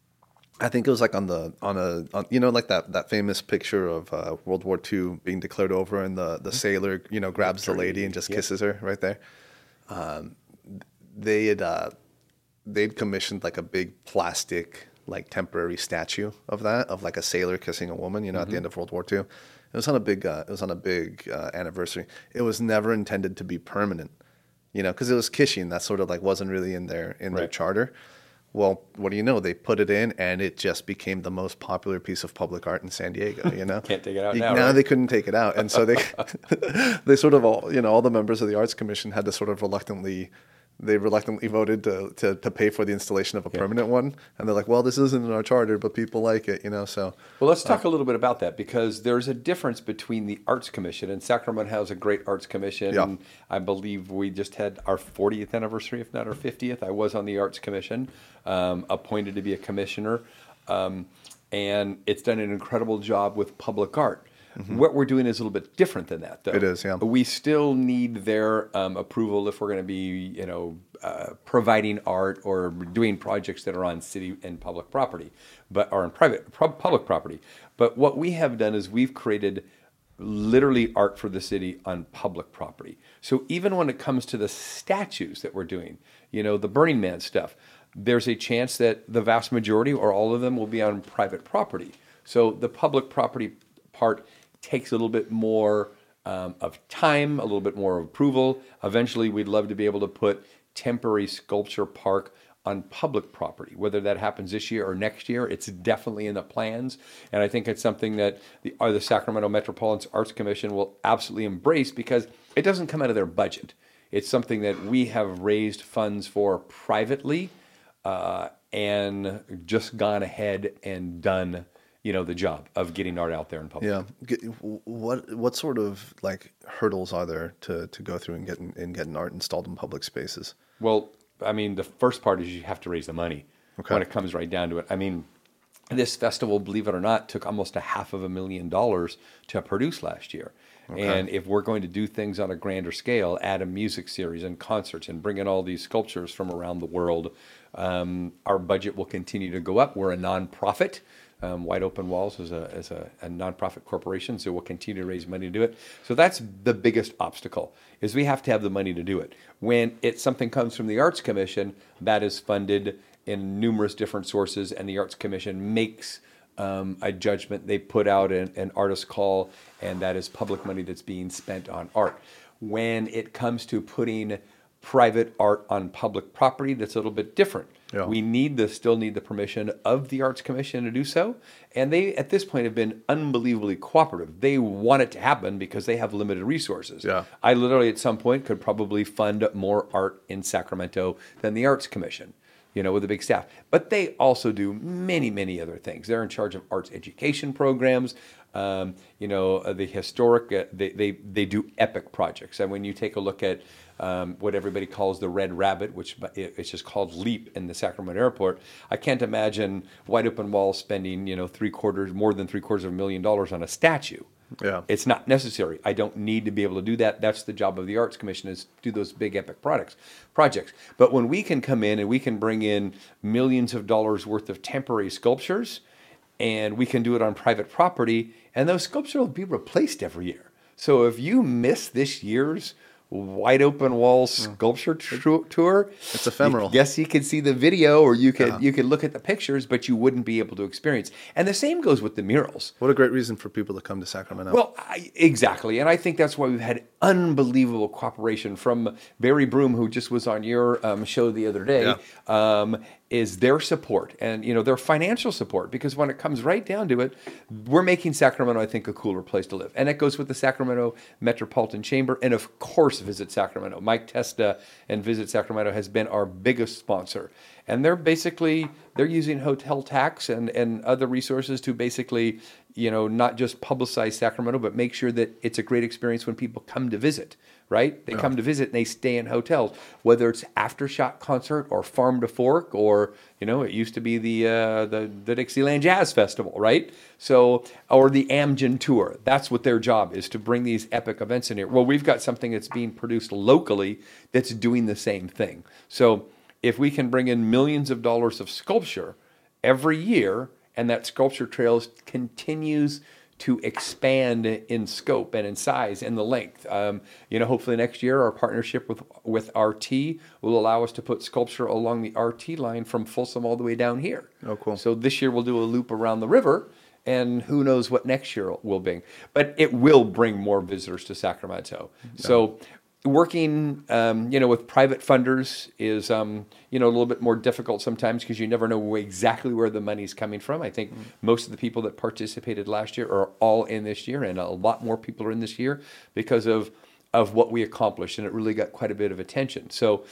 I think it was like on the on a on, you know like that, that famous picture of uh, World War Two being declared over, and the, the sailor you know grabs the lady and just
Yep.
kisses her right there. Um, they had uh, they'd commissioned like a big plastic like temporary statue of that of like a sailor kissing a woman. You know, at the end of World War Two, it was on a big uh, it was on a big uh, anniversary. It was never intended to be permanent. You know, because it was kitschy and that sort of like wasn't really in their in their
Right.
charter. Well, what do you know? They put it in, and it just became the most popular piece of public art in San Diego. You know,
Can't take it out
You-
now,
Now
right?
they couldn't take it out, and so they they sort of all you know all the members of the Arts Commission had to sort of reluctantly they reluctantly voted to, to, to pay for the installation of a
Yeah.
permanent one. And they're like, well, this isn't in our charter, but people like it, you know, so.
Well, let's talk a little bit about that, because there's a difference between the Arts Commission, and Sacramento has a great Arts Commission.
Yeah.
I believe we just had our fortieth anniversary, if not our fiftieth. I was on the Arts Commission, um, appointed to be a commissioner, um, and it's done an incredible job with public art. What we're doing is a little bit different than that, though.
It is, yeah.
We still need their um, approval if we're going to be, you know, uh, providing art or doing projects that are on city and public property, but are on private pro- public property. But what we have done is we've created literally art for the city on public property. So even when it comes to the statues that we're doing, you know, the Burning Man stuff, there's a chance that the vast majority or all of them will be on private property. So the public property part takes a little bit more um, of time, a little bit more of approval. Eventually, we'd love to be able to put temporary sculpture park on public property. Whether that happens this year or next year, it's definitely in the plans. And I think it's something that the, or the Sacramento Metropolitan Arts Commission will absolutely embrace, because it doesn't come out of their budget. It's something that we have raised funds for privately uh, and just gone ahead and done, you know, the job of getting art out there in public.
Yeah. Get- What what sort of like hurdles are there to, to go through and getting and getting art installed in public spaces?
Well, I mean, the first part is you have to raise the money
Okay.
when it comes right down to it. I mean, this festival, believe it or not, took almost a half of a million dollars to produce last year. And if we're going to do things on a grander scale, add a music series and concerts and bring in all these sculptures from around the world, um, our budget will continue to go up. We're a nonprofit. Um, Wide Open Walls is a is a, a nonprofit corporation, so we'll continue to raise money to do it. So that's the biggest obstacle, is we have to have the money to do it. When it something comes from the Arts Commission, that is funded in numerous different sources, and the Arts Commission makes um, a judgment. They put out an, an artist call, and that is public money that's being spent on art. When it comes to putting private art on public property, that's a little bit different.
Yeah.
We need the still need the permission of the Arts Commission to do so, and they at this point have been unbelievably cooperative. They want it to happen because they have limited resources.
Yeah.
I literally at some point could probably fund more art in Sacramento than the Arts Commission, you know, with a big staff. But they also do many, many other things. They're in charge of arts education programs. Um, you know, uh, the historic, uh, they, they, they do epic projects. And when you take a look at um, what everybody calls the Red Rabbit, which it's just called LEAP in the Sacramento airport, I can't imagine Wide Open Walls spending, you know, three quarters, more than three quarters of a million dollars on a statue.
Yeah.
It's not necessary. I don't need to be able to do that. That's the job of the Arts Commission, is do those big epic products, projects. But when we can come in and we can bring in millions of dollars worth of temporary sculptures, and we can do it on private property, and those sculptures will be replaced every year. So if you miss this year's Wide Open Walls sculpture tr- tour,
It's ephemeral.
Yes, you could see the video, or you could
Yeah.
you could look at the pictures, but you wouldn't be able to experience. And the same goes with the murals.
What a great reason for people to come to Sacramento.
Well, I, exactly, and I think that's why we've had unbelievable cooperation from Barry Broom, who just was on your um, show the other day. Um, is their support and, you know, their financial support, because when it comes right down to it, we're making Sacramento, I think, a cooler place to live. And it goes with the Sacramento Metropolitan Chamber, and of course Visit Sacramento. Mike Testa and Visit Sacramento has been our biggest sponsor, and they're basically they're using hotel tax and and other resources to basically, you know, not just publicize Sacramento, but make sure that it's a great experience when people come to visit. Right? They
Yeah.
come to visit and they stay in hotels, whether it's Aftershock concert or Farm to Fork, or, you know, it used to be the uh, the the Dixieland Jazz Festival, right? So, or the Amgen tour. That's what their job is, to bring these epic events in here. Well, we've got something that's being produced locally that's doing the same thing. So, if we can bring in millions of dollars of sculpture every year, and that sculpture trail continues to expand in scope and in size and the length. Um, you know, hopefully next year our partnership with with R T will allow us to put sculpture along the R T line from Folsom all the way down here.
Oh, cool.
So this year we'll do a loop around the river, and who knows what next year will bring. But it will bring more visitors to Sacramento. So working, um, you know, with private funders is, um, you know, a little bit more difficult sometimes, because you never know exactly where the money's coming from. I think most of the people that participated last year are all in this year, and a lot more people are in this year because of of what we accomplished, and it really got quite a bit of attention. So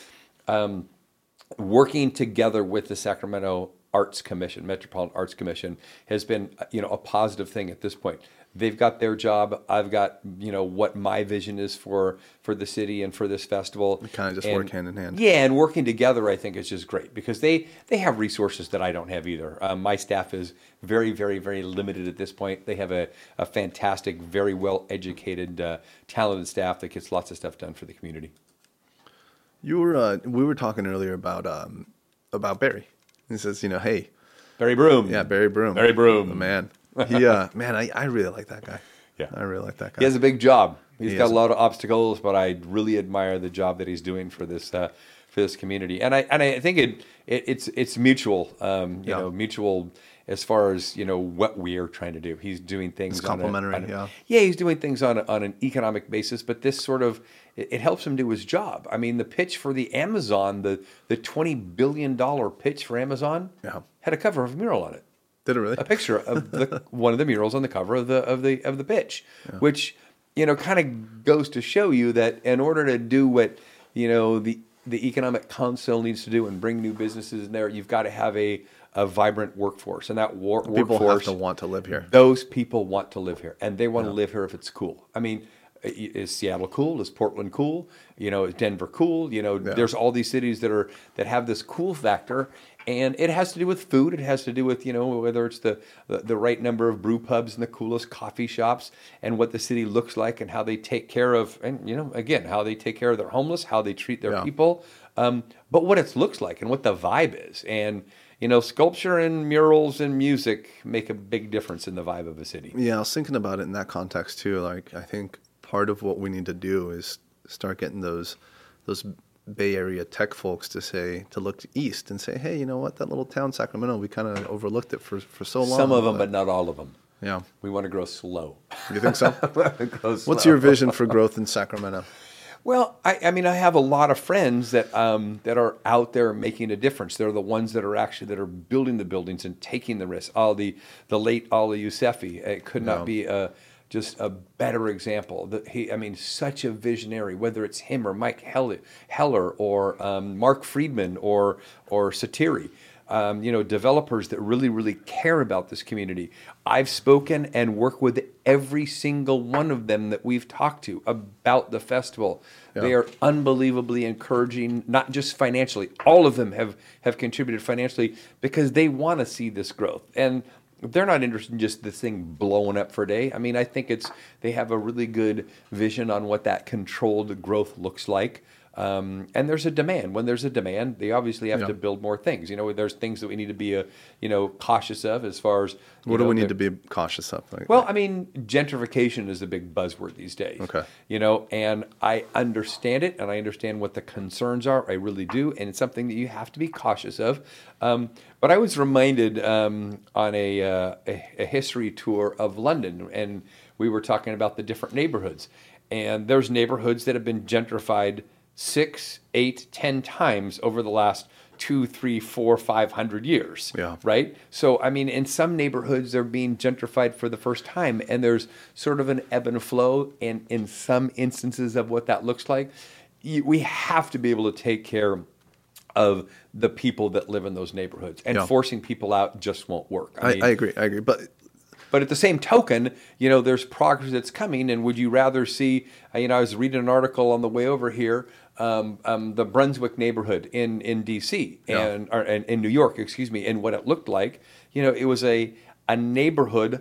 um, working together with the Sacramento Arts Commission, Metropolitan Arts Commission, has been, you know, a positive thing at this point. They've got their job. I've got, you know, what my vision is for for the city and for this festival.
We kind of just
and,
work hand in hand.
Yeah, and working together, I think, is just great because they they have resources that I don't have either. Um, my staff is very, very, very limited at this point. They have a, a fantastic, very well educated, uh, talented staff that gets lots of stuff done for the community.
You were uh, we were talking earlier about um, about Barry. He says, you know, hey,
Barry Broom.
yeah, Barry Broom,
Barry Broom,
the man. He, uh, man, I, I really like that guy.
Yeah,
I really like that guy.
He has a big job. He's
He
got
has
a lot of obstacles, but I really admire the job that he's doing for this uh, for this community. And I and I think it, it it's it's mutual. Um, you
Yeah.
know, mutual as far as you know what we are trying to do. He's doing things
It's
on a-
complementary,
on a-
yeah.
Yeah, he's doing things on a, on an economic basis, but this sort of it, it helps him do his job. I mean, the pitch for the Amazon, the the twenty billion dollar pitch for Amazon,
Yeah.
had a cover of a mural on it.
Did it really?
A picture of the, one of the murals on the cover of the of the of the pitch, which you know kind of goes to show you that in order to do what you know the the economic council needs to do and bring new businesses in there, you've got to have a a vibrant workforce, and that war,
People
workforce
have to want to live here.
those people want to live here, and they want to live here if it's cool. I mean, i- is Seattle cool? Is Portland cool? You know, is Denver cool? You know,
Yeah.
there's all these cities that are that have this cool factor, and it has to do with food. It has to do with you know whether it's the the, the right number of brew pubs and the coolest coffee shops, and what the city looks like, and how they take care of, and you know, again, how they take care of their homeless, how they treat their
Yeah.
people, um, but what it looks like and what the vibe is, and. You know, sculpture and murals and music make a big difference in the vibe of a city.
Yeah, I was thinking about it in that context too. Like, I think part of what we need to do is start getting those those Bay Area tech folks to say to look east and say, hey, you know what? That little town, Sacramento, we kind of overlooked it for for so long.
Some of them, but not all of them.
yeah,
We want to grow slow.
you think so?
Grow slow.
What's your vision for growth in Sacramento?
Well, I, I mean, I have a lot of friends that um, that are out there making a difference. They're the ones that are actually that are building the buildings and taking the risks. Oh, the the late Ali Yousefi, it could not
Yeah.
be a, just a better example. That he, I mean, such a visionary. Whether it's him or Mike Heller, Heller or um, Mark Friedman or or Satiri. Um, you know, developers that really, really care about this community. I've spoken and worked with every single one of them that we've talked to about the festival.
Yeah.
They are unbelievably encouraging, not just financially. All of them have, have contributed financially because they want to see this growth. And they're not interested in just this thing blowing up for a day. I mean, I think it's they have a really good vision on what that controlled growth looks like. Um, and there's a demand. When there's a demand, they obviously have
Yeah.
to build more things. You know, there's things that we need to be, uh, you know, cautious of as far as.
What do we need to be cautious of? Like,
Well, I mean, gentrification is a big buzzword these days.
Okay.
You know, and I understand it, and I understand what the concerns are. I really do, and it's something that you have to be cautious of. Um, but I was reminded um, on a, uh, a a history tour of London, and we were talking about the different neighborhoods, and there's neighborhoods that have been gentrified six, eight, ten times over the last two, three, four, five hundred years.
Yeah.
Right. So I mean, in some neighborhoods, they're being gentrified for the first time, and there's sort of an ebb and flow. And in some instances of what that looks like, you, we have to be able to take care of the people that live in those neighborhoods, and
Yeah.
forcing people out just won't work.
I,
mean,
I agree. I agree. But
but at the same token, you know, there's progress that's coming, and would you rather see? uh, You know, I was reading an article on the way over here, um, um, the Brunswick neighborhood in in D C
Yeah.
and or in, in New York, excuse me, and what it looked like. You know, it was a a neighborhood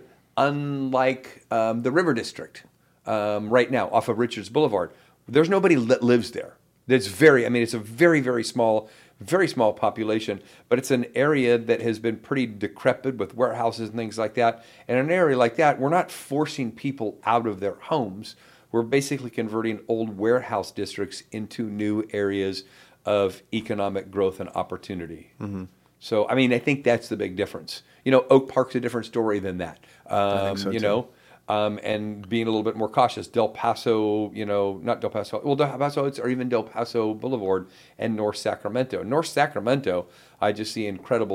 unlike um, the River District um, right now off of Richards Boulevard. There's nobody that lives there. It's very, I mean, it's a very, very small, very small population, but it's an area that has been pretty decrepit with warehouses and things like that. And in an area like that, we're not forcing people out of their homes. We're basically converting old warehouse districts into new areas of economic growth and opportunity.
Mm-hmm.
So, I mean, I think that's the big difference. You know, Oak Park's a different story than that. Um,
think so,
you
too.
know, um, and being a little bit more cautious. Del Paso, you know, not Del Paso, well, Del Paso, it's, or even Del Paso Boulevard and North Sacramento. North Sacramento, I just see incredible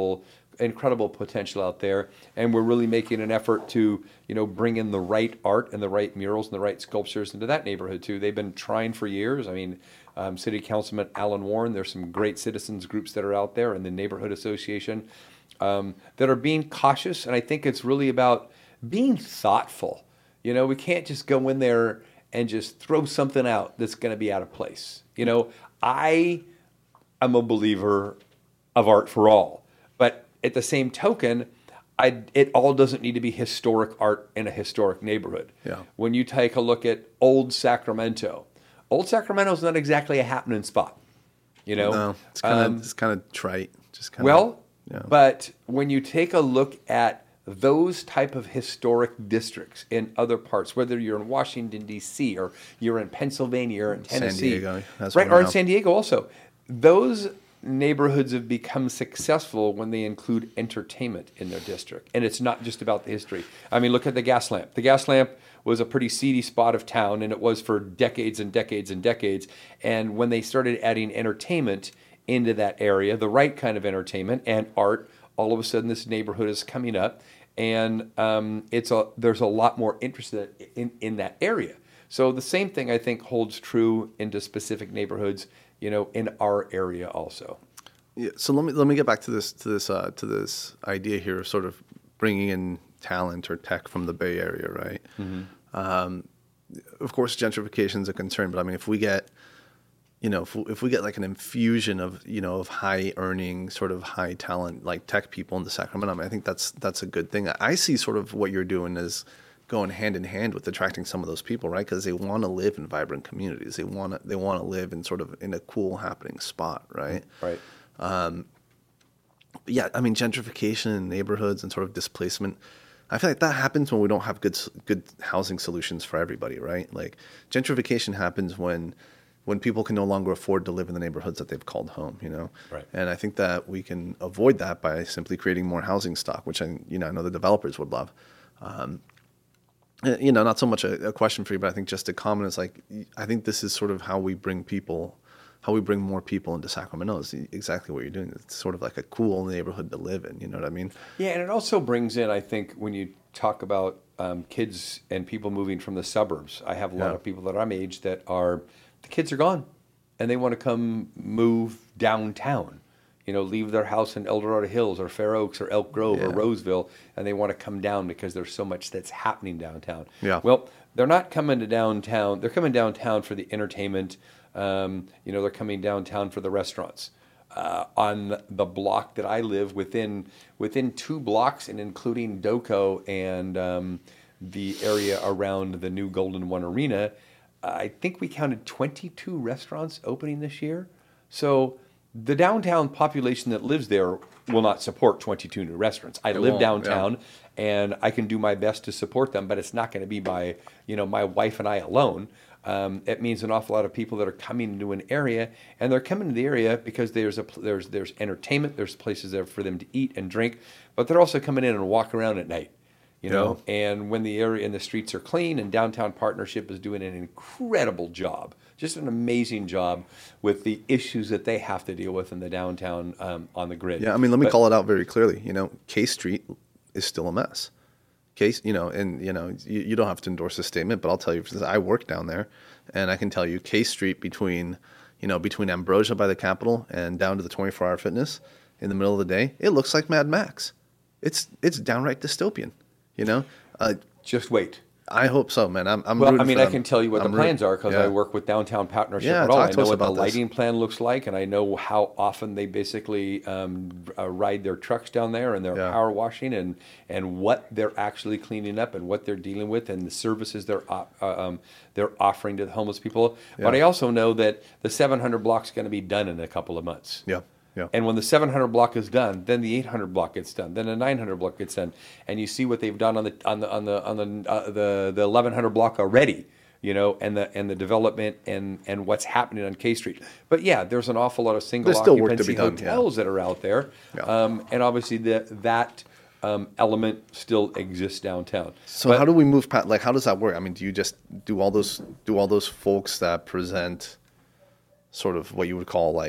incredible potential out there, and we're really making an effort to, you know, bring in the right art and the right murals and the right sculptures into that neighborhood too. They've been trying for years. I mean, um, City Councilman Alan Warren, there's some great citizens groups that are out there, and the Neighborhood Association um, that are being cautious, and I think it's really about being thoughtful. You know, we can't just go in there and just throw something out that's going to be out of place. You know, I am a believer of art for all, but at the same token, I, it all doesn't need to be historic art in a historic neighborhood.
Yeah.
When you take a look at Old Sacramento, Old Sacramento is not exactly a happening spot. You know,
No, it's kind of
Um,
it's kind of trite. Just kind
well,
of, yeah.
but when you take a look at those type of historic districts in other parts, whether you're in Washington, D C, or you're in Pennsylvania or in
San
Tennessee,
Diego, that's
right,
one
or in
now.
San Diego also, those neighborhoods have become successful when they include entertainment in their district. And it's not just about the history. I mean, look at the gas lamp. The gas lamp was a pretty seedy spot of town, and it was for decades and decades and decades. And when they started adding entertainment into that area, the right kind of entertainment and art, all of a sudden this neighborhood is coming up, and um, it's a there's a lot more interest in, in that area. So the same thing I think holds true into specific neighborhoods, you know, in our area also.
Yeah, so let me let me get back to this to this uh, to this idea here of sort of bringing in talent or tech from the Bay Area, right?
Mm-hmm.
Um, of course, gentrification is a concern, but I mean, if we get, you know, if, if we get like an infusion of you know of high earning, sort of high talent like tech people into Sacramento, I mean, I think that's that's a good thing. I see sort of what you're doing as going hand in hand with attracting some of those people, right? Because they want to live in vibrant communities. They want to they want to live in sort of in a cool happening spot, right?
Right.
Um, but yeah, I mean, gentrification in neighborhoods and sort of displacement, I feel like that happens when we don't have good good housing solutions for everybody, right? Like gentrification happens when when people can no longer afford to live in the neighborhoods that they've called home, you know?
Right.
And I think that we can avoid that by simply creating more housing stock, which I, you know, I know the developers would love. Um, you know, not so much a, a question for you, but I think just a comment is like, I think this is sort of how we bring people, how we bring more people into Sacramento is exactly what you're doing. It's sort of like a cool neighborhood to live in. You know what I mean?
Yeah, and it also brings in, I think, when you talk about um, kids and people moving from the suburbs, I have a lot
Yeah.
of people that I'm age that are, the kids are gone, and they want to come move downtown. You know, leave their house in El Dorado Hills or Fair Oaks or Elk Grove or
Yeah.
Roseville, and they want to come down because there's so much that's happening downtown.
Yeah.
Well, they're not coming to downtown. They're coming downtown for the entertainment. Um, you know, they're coming downtown for the restaurants. Uh, on the block that I live within, within two blocks, and including Doco and um, the area around the new Golden One Arena, I think we counted twenty-two restaurants opening this year. So the downtown population that lives there will not support twenty-two new restaurants. I
It
live
won't,
downtown,
yeah.
and I can do my best to support them, but it's not going to be by, you know, my wife and I alone. Um, it means an awful lot of people that are coming into an area, and they're coming to the area because there's a there's there's entertainment, there's places there for them to eat and drink, but they're also coming in and walk around at night. You know,
Yeah.
and when the area and the streets are clean, and Downtown Partnership is doing an incredible job, just an amazing job with the issues that they have to deal with in the downtown um, on the grid.
Yeah, I mean, let me
But-
call it out very clearly. You know, K Street is still a mess. K, you know, and you know, you, you don't have to endorse this statement, but I'll tell you, since I work down there, and I can tell you, K Street between, you know, between Ambrosia by the Capitol and down to the twenty-four hour Fitness in the middle of the day, it looks like Mad Max. It's it's downright dystopian. You know, uh,
Just wait.
I hope so, man. I'm. I'm
Well,
rooting
I mean,
for
I
them.
can tell you what
I'm
the plans
root-
are because
yeah.
I work with Downtown Partnership
Yeah,
at all.
talk
I
to
know
us
what the
about this.
lighting plan looks like, and I know how often they basically um, uh, ride their trucks down there and they're
Yeah.
power washing, and and what they're actually cleaning up and what they're dealing with and the services they're op- uh, um, they're offering to the homeless people. But
Yeah.
I also know that the seven hundred block is going to be done in a couple of months.
Yeah, yeah.
And when the seven hundred block is done, then the eight hundred block gets done, then the nine hundred block gets done, and you see what they've done on the on the on the on the uh, the the eleven hundred block already, you know, and the and the development and and what's happening on K Street. But yeah, there's an awful lot of single
There's still work to
occupancy
be done, yeah.
hotels that are out there,
Yeah.
um, and obviously the, that um, element still exists downtown.
So
But-
how do we move past? Like, how does that work? I mean, do you just do all those do all those folks that present sort of what you would call like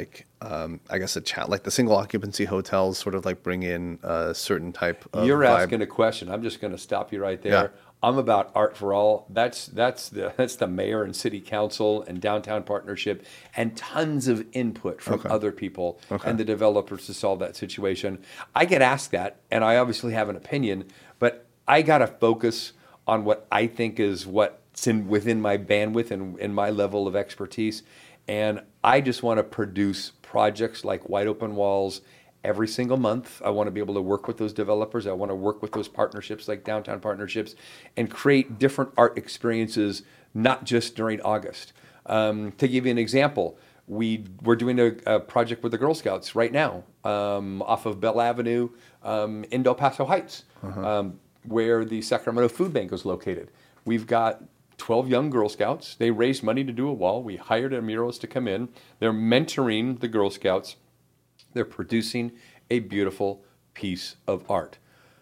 um, I guess, a chat like the single occupancy hotels sort of like bring in a certain type of
You're
vibe?
asking a question. I'm just going to stop you right there.
Yeah.
I'm about Art for All. That's that's the that's the mayor and city council and downtown partnership and tons of input from
Okay.
other people
Okay.
and the developers to solve that situation. I get asked that, and I obviously have an opinion, but I got to focus on what I think is what's in within my bandwidth and in my level of expertise. And I just want to produce projects like Wide Open Walls every single month. I want to be able to work with those developers. I want to work with those partnerships like downtown partnerships and create different art experiences, not just during August. Um, to give you an example, we, we're doing a, a project with the Girl Scouts right now um, off of Bell Avenue um, in Del Paso Heights, um, where the Sacramento Food Bank is located. We've got twelve young Girl Scouts. They raised money to do a wall. We hired a muralist to come in. They're mentoring the Girl Scouts. They're producing a beautiful piece of art.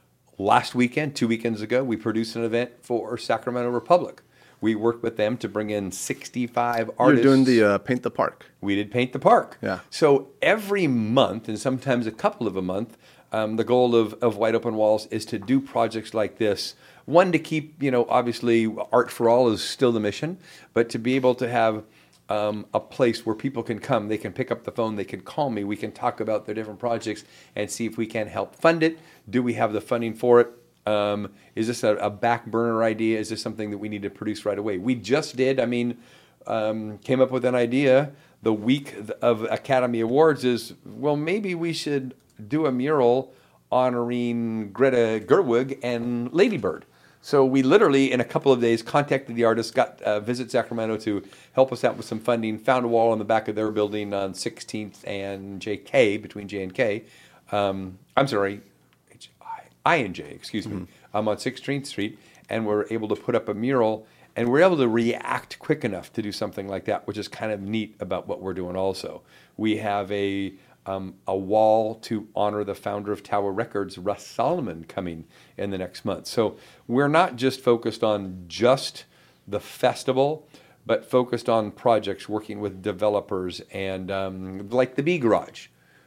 Last weekend, two weekends ago, we produced an event for Sacramento Republic. We worked with them to bring in sixty-five artists.
You're doing the uh, Paint the Park.
We did Paint the Park.
Yeah.
So every month, and sometimes a couple of a month, um, the goal of, of Wide Open Walls is to do projects like this. One, to keep, you know, obviously Art for All is still the mission, but to be able to have um, a place where people can come, they can pick up the phone, they can call me, we can talk about their different projects and see if we can help fund it. Do we have the funding for it? Um, is this a, a back burner idea? Is this something that we need to produce right away? We just did, I mean, um, came up with an idea. The week of Academy Awards is, well, maybe we should do a mural honoring Greta Gerwig and Lady Bird. So we literally, in a couple of days, contacted the artists, got uh, Visit Sacramento to help us out with some funding, found a wall on the back of their building on sixteenth and J K, between J and K. Um, I'm sorry, H I, I and J, excuse me.
Mm-hmm.
I'm on sixteenth Street, and we're able to put up a mural, and we're able to react quick enough to do something like that, which is kind of neat about what we're doing also. We have a Um, a wall to honor the founder of Tower Records, Russ Solomon, coming in the next month. So we're not just focused on just the festival, but focused on projects working with developers and um, like the Bee Garage,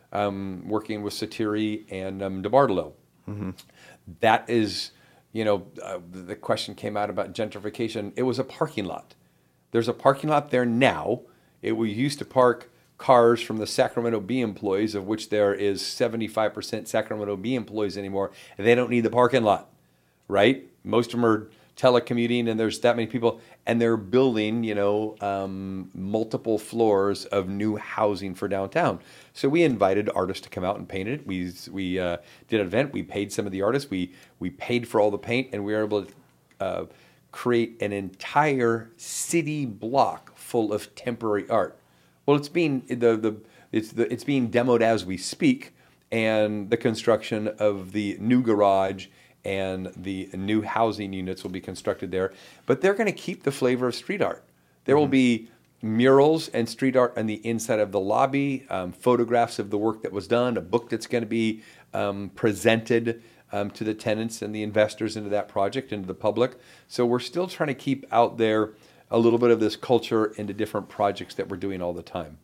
um, working with Satiri and um, DeBartolo. Mm-hmm. That is, you know, uh, the question came out about gentrification. It was a parking lot. There's a parking lot there now. It we used to park cars from the Sacramento Bee employees, of which there is seventy-five percent Sacramento Bee employees anymore. And they don't need the parking lot, right? Most of them are telecommuting, and there's that many people, and they're building, you know, um, multiple floors of new housing for downtown. So we invited artists to come out and paint it. We we uh, did an event. We paid some of the artists. We we paid for all the paint, and we were able to uh, create an entire city block full of temporary art. Well, it's being the the it's the it's being demoed as we speak, and the construction of the new garage and the new housing units will be constructed there. But they're going to keep the flavor of street art. There will be murals and street art on the inside of the lobby, um, photographs of the work that was done, a book that's going to be um, presented um, to the tenants and the investors into that project, into the public. So we're still trying to keep out there a little bit of this culture into different projects that we're doing all the time.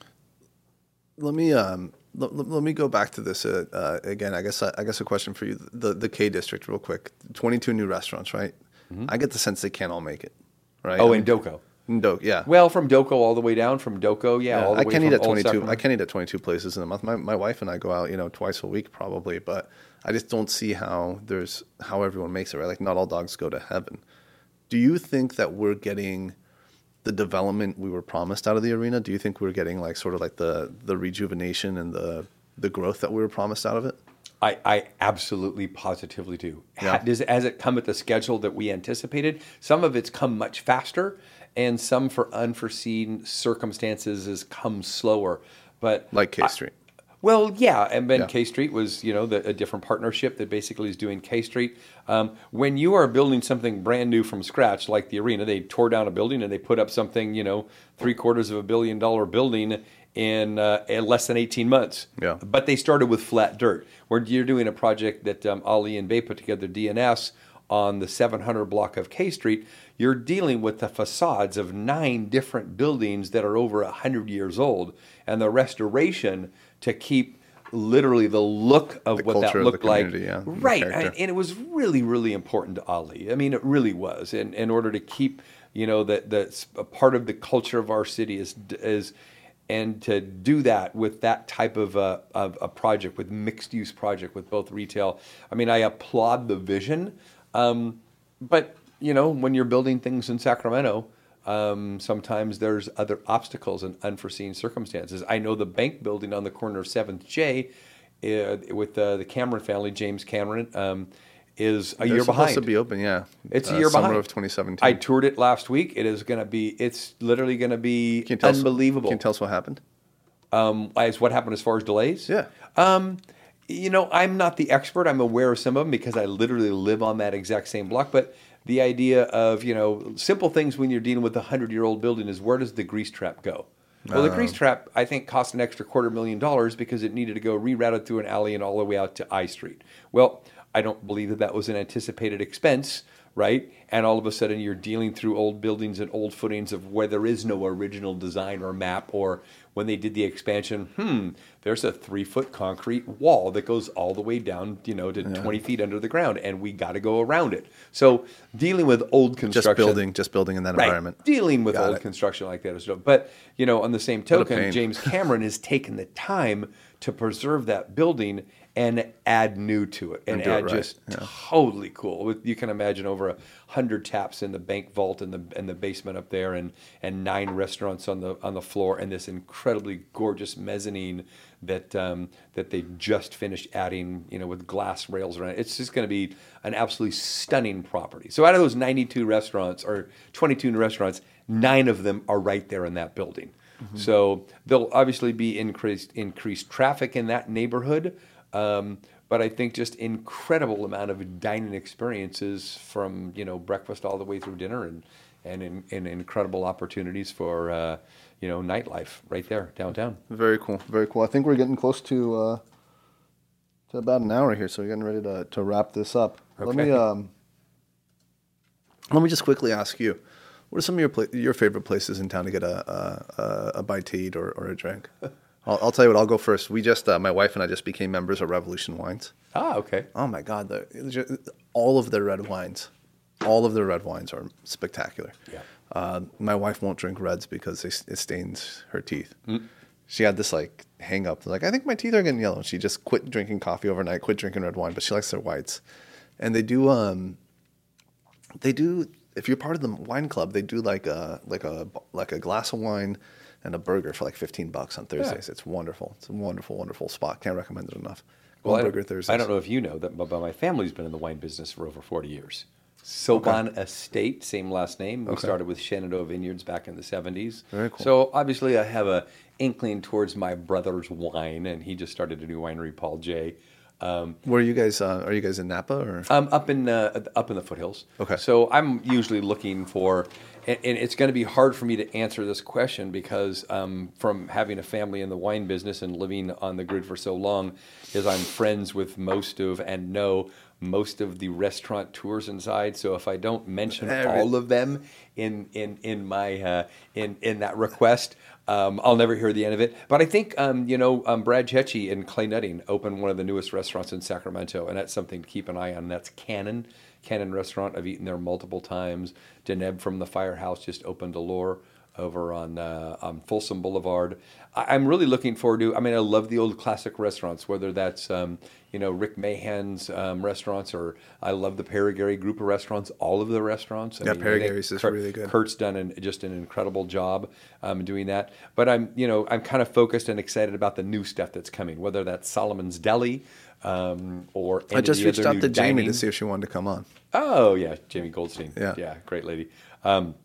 Let me um, let, let me go back to this uh, uh, again. I guess I guess a question for you: the the K district, real quick. twenty-two new restaurants, right? Mm-hmm. I get the sense they can't all make it, right?
Oh,
I mean,
in Doco.
In Doco, yeah.
Well, from Doco all the way down, from Doco, yeah.
yeah
all the
I
way
can't
from
eat at
Old
twenty-two.
Sacramento.
I can't eat at twenty-two places in a month. My my wife and I go out, you know, twice a week probably, but I just don't see how there's how everyone makes it, right? Like not all dogs go to heaven. Do you think that we're getting the development we were promised out of the arena? Do you think we're getting like sort of like the the rejuvenation and the the growth that we were promised out of it?
I, I absolutely positively do.
Yeah.
Does has it come at the schedule that we anticipated? Some of it's come much faster, and some for unforeseen circumstances has come slower. But
Like K
I-
Street.
Well, yeah, and then
Yeah.
K Street was, you know, the, a different partnership that basically is doing K Street. Um, when you are building something brand new from scratch, like the arena, they tore down a building and they put up something, you know, three quarters of a billion dollar building in, uh, in less than eighteen months.
Yeah.
But they started with flat dirt. Where you're doing a project that um, Ali and Bay put together, D N S, on the seven hundred block of K Street, you're dealing with the facades of nine different buildings that are over one hundred years old, and the restoration to keep literally the look of
The
what that
culture of
looked
the
like.
community, yeah, and the
Right.
character.
And, and it was really, really important to Ali. I mean, it really was. In, in order to keep, you know, that that's a part of the culture of our city is, is and to do that with that type of a, of a project, with mixed use project, with both retail. I mean, I applaud the vision. Um, but, you know, when you're building things in Sacramento, Um, sometimes there's other obstacles and unforeseen circumstances. I know the bank building on the corner of seventh J uh, with uh, the Cameron family, James Cameron, um, is a
They're
year
supposed
behind.
to be open, yeah.
It's a
Uh,
year
summer
behind.
of twenty seventeen.
I toured it last week. It is going to be, it's literally going to be
Can you tell us-
unbelievable.
can you tell us what happened?
Um, as what happened as far as delays?
Yeah.
Um, you know, I'm not the expert. I'm aware of some of them because I literally live on that exact same block. But the idea of, you know, simple things when you're dealing with a hundred-year-old building is, where does the grease trap go? Well, the grease trap, I think, cost an extra quarter million dollars because it needed to go rerouted through an alley and all the way out to I Street. Well, I don't believe that that was an anticipated expense, right? And all of a sudden you're dealing through old buildings and old footings of where there is no original design or map, or when they did the expansion, hmm, there's a three-foot concrete wall that goes all the way down, you know, to twenty feet under the ground, and we got to go around it. So dealing with old construction.
Just building, just building in that
Right.
environment.
Dealing with
Got
old
it.
construction like that is dope. But, you know, on the same
a
token,
pain.
James Cameron has taken the time to preserve that building and add new to it and,
And do it
add
right,
just
yeah.
totally cool. With, you can imagine over a hundred taps in the bank vault and the and the basement up there, and and nine restaurants on the on the floor, and this incredibly gorgeous mezzanine that um, that they just finished adding, you know, with glass rails around it. It's just going to be an absolutely stunning property. So out of those ninety-two restaurants or twenty-two restaurants, nine of them are right there in that building. Mm-hmm. So there'll obviously be increased increased traffic in that neighborhood. Um, but I think just incredible amount of dining experiences from, you know, breakfast all the way through dinner, and and, in, and incredible opportunities for uh, you know, nightlife right there downtown.
Very cool, very cool. I think we're getting close to uh, to about an hour here, so we're getting ready to, to wrap this up. Let
Okay.
me um, let me just quickly ask you, what are some of your pla- your favorite places in town to get a a, a, a bite to eat or, or a drink? I'll, I'll tell you what. I'll go first. We just, uh, my wife and I just became members of Revolution Wines.
Ah, okay.
Oh my God, the, it was ju- all of their red wines, all of their red wines are spectacular.
Yeah.
Uh, my wife won't drink reds because they, it stains her teeth. She had this like hang up, like, I think my teeth are getting yellow. She just quit drinking coffee overnight, quit drinking red wine, but she likes their whites. And they do, um, they do. If you're part of the wine club, they do like a like a like a glass of wine and a burger for like fifteen bucks on Thursdays.
Yeah.
It's wonderful. It's a wonderful, wonderful spot. Can't recommend it enough.
Well,
One
I,
burger Thursdays.
I don't know if you know that, but my family's been in the wine business for over forty years. Soban Estate, same last name. We
Okay.
started with Shenandoah Vineyards back in the seventies.
Very cool.
So obviously I have a inkling towards my brother's wine, and he just started a new winery, Paul J. Um,
Where are you guys? Uh, are you guys in Napa or?
I'm up in uh, up in the foothills.
Okay.
So I'm usually looking for, and, and it's going to be hard for me to answer this question because um, from having a family in the wine business and living on the grid for so long, is I'm friends with most of and know most of the restaurant tours inside. So if I don't mention
Every-
all of them in in in my uh, in in that request, um, I'll never hear the end of it. But I think um, you know um, Brad Cecchi and Clay Nutting opened one of the newest restaurants in Sacramento, and that's something to keep an eye on. That's Cannon Cannon Restaurant. I've eaten there multiple times. Deneb from the Firehouse just opened a lore over on uh, on Folsom Boulevard. I, I'm really looking forward to. I mean, I love the old classic restaurants, whether that's um, you know Rick Mahan's um, restaurants, or I love the Perigary group of restaurants. All of the restaurants. I
Yeah,
mean, I think
Perigary's is
Kurt-
really good.
Kurt's done an, just an incredible job um, doing that. But I'm you know I'm kind of focused and excited about the new stuff that's coming, whether that's Solomon's Deli um, or any
I just
of the
reached
other
out
new
to Jamie
dining.
to see if she wanted to come on.
Oh yeah, Jamie Goldstein.
Yeah.
yeah, great lady. Um,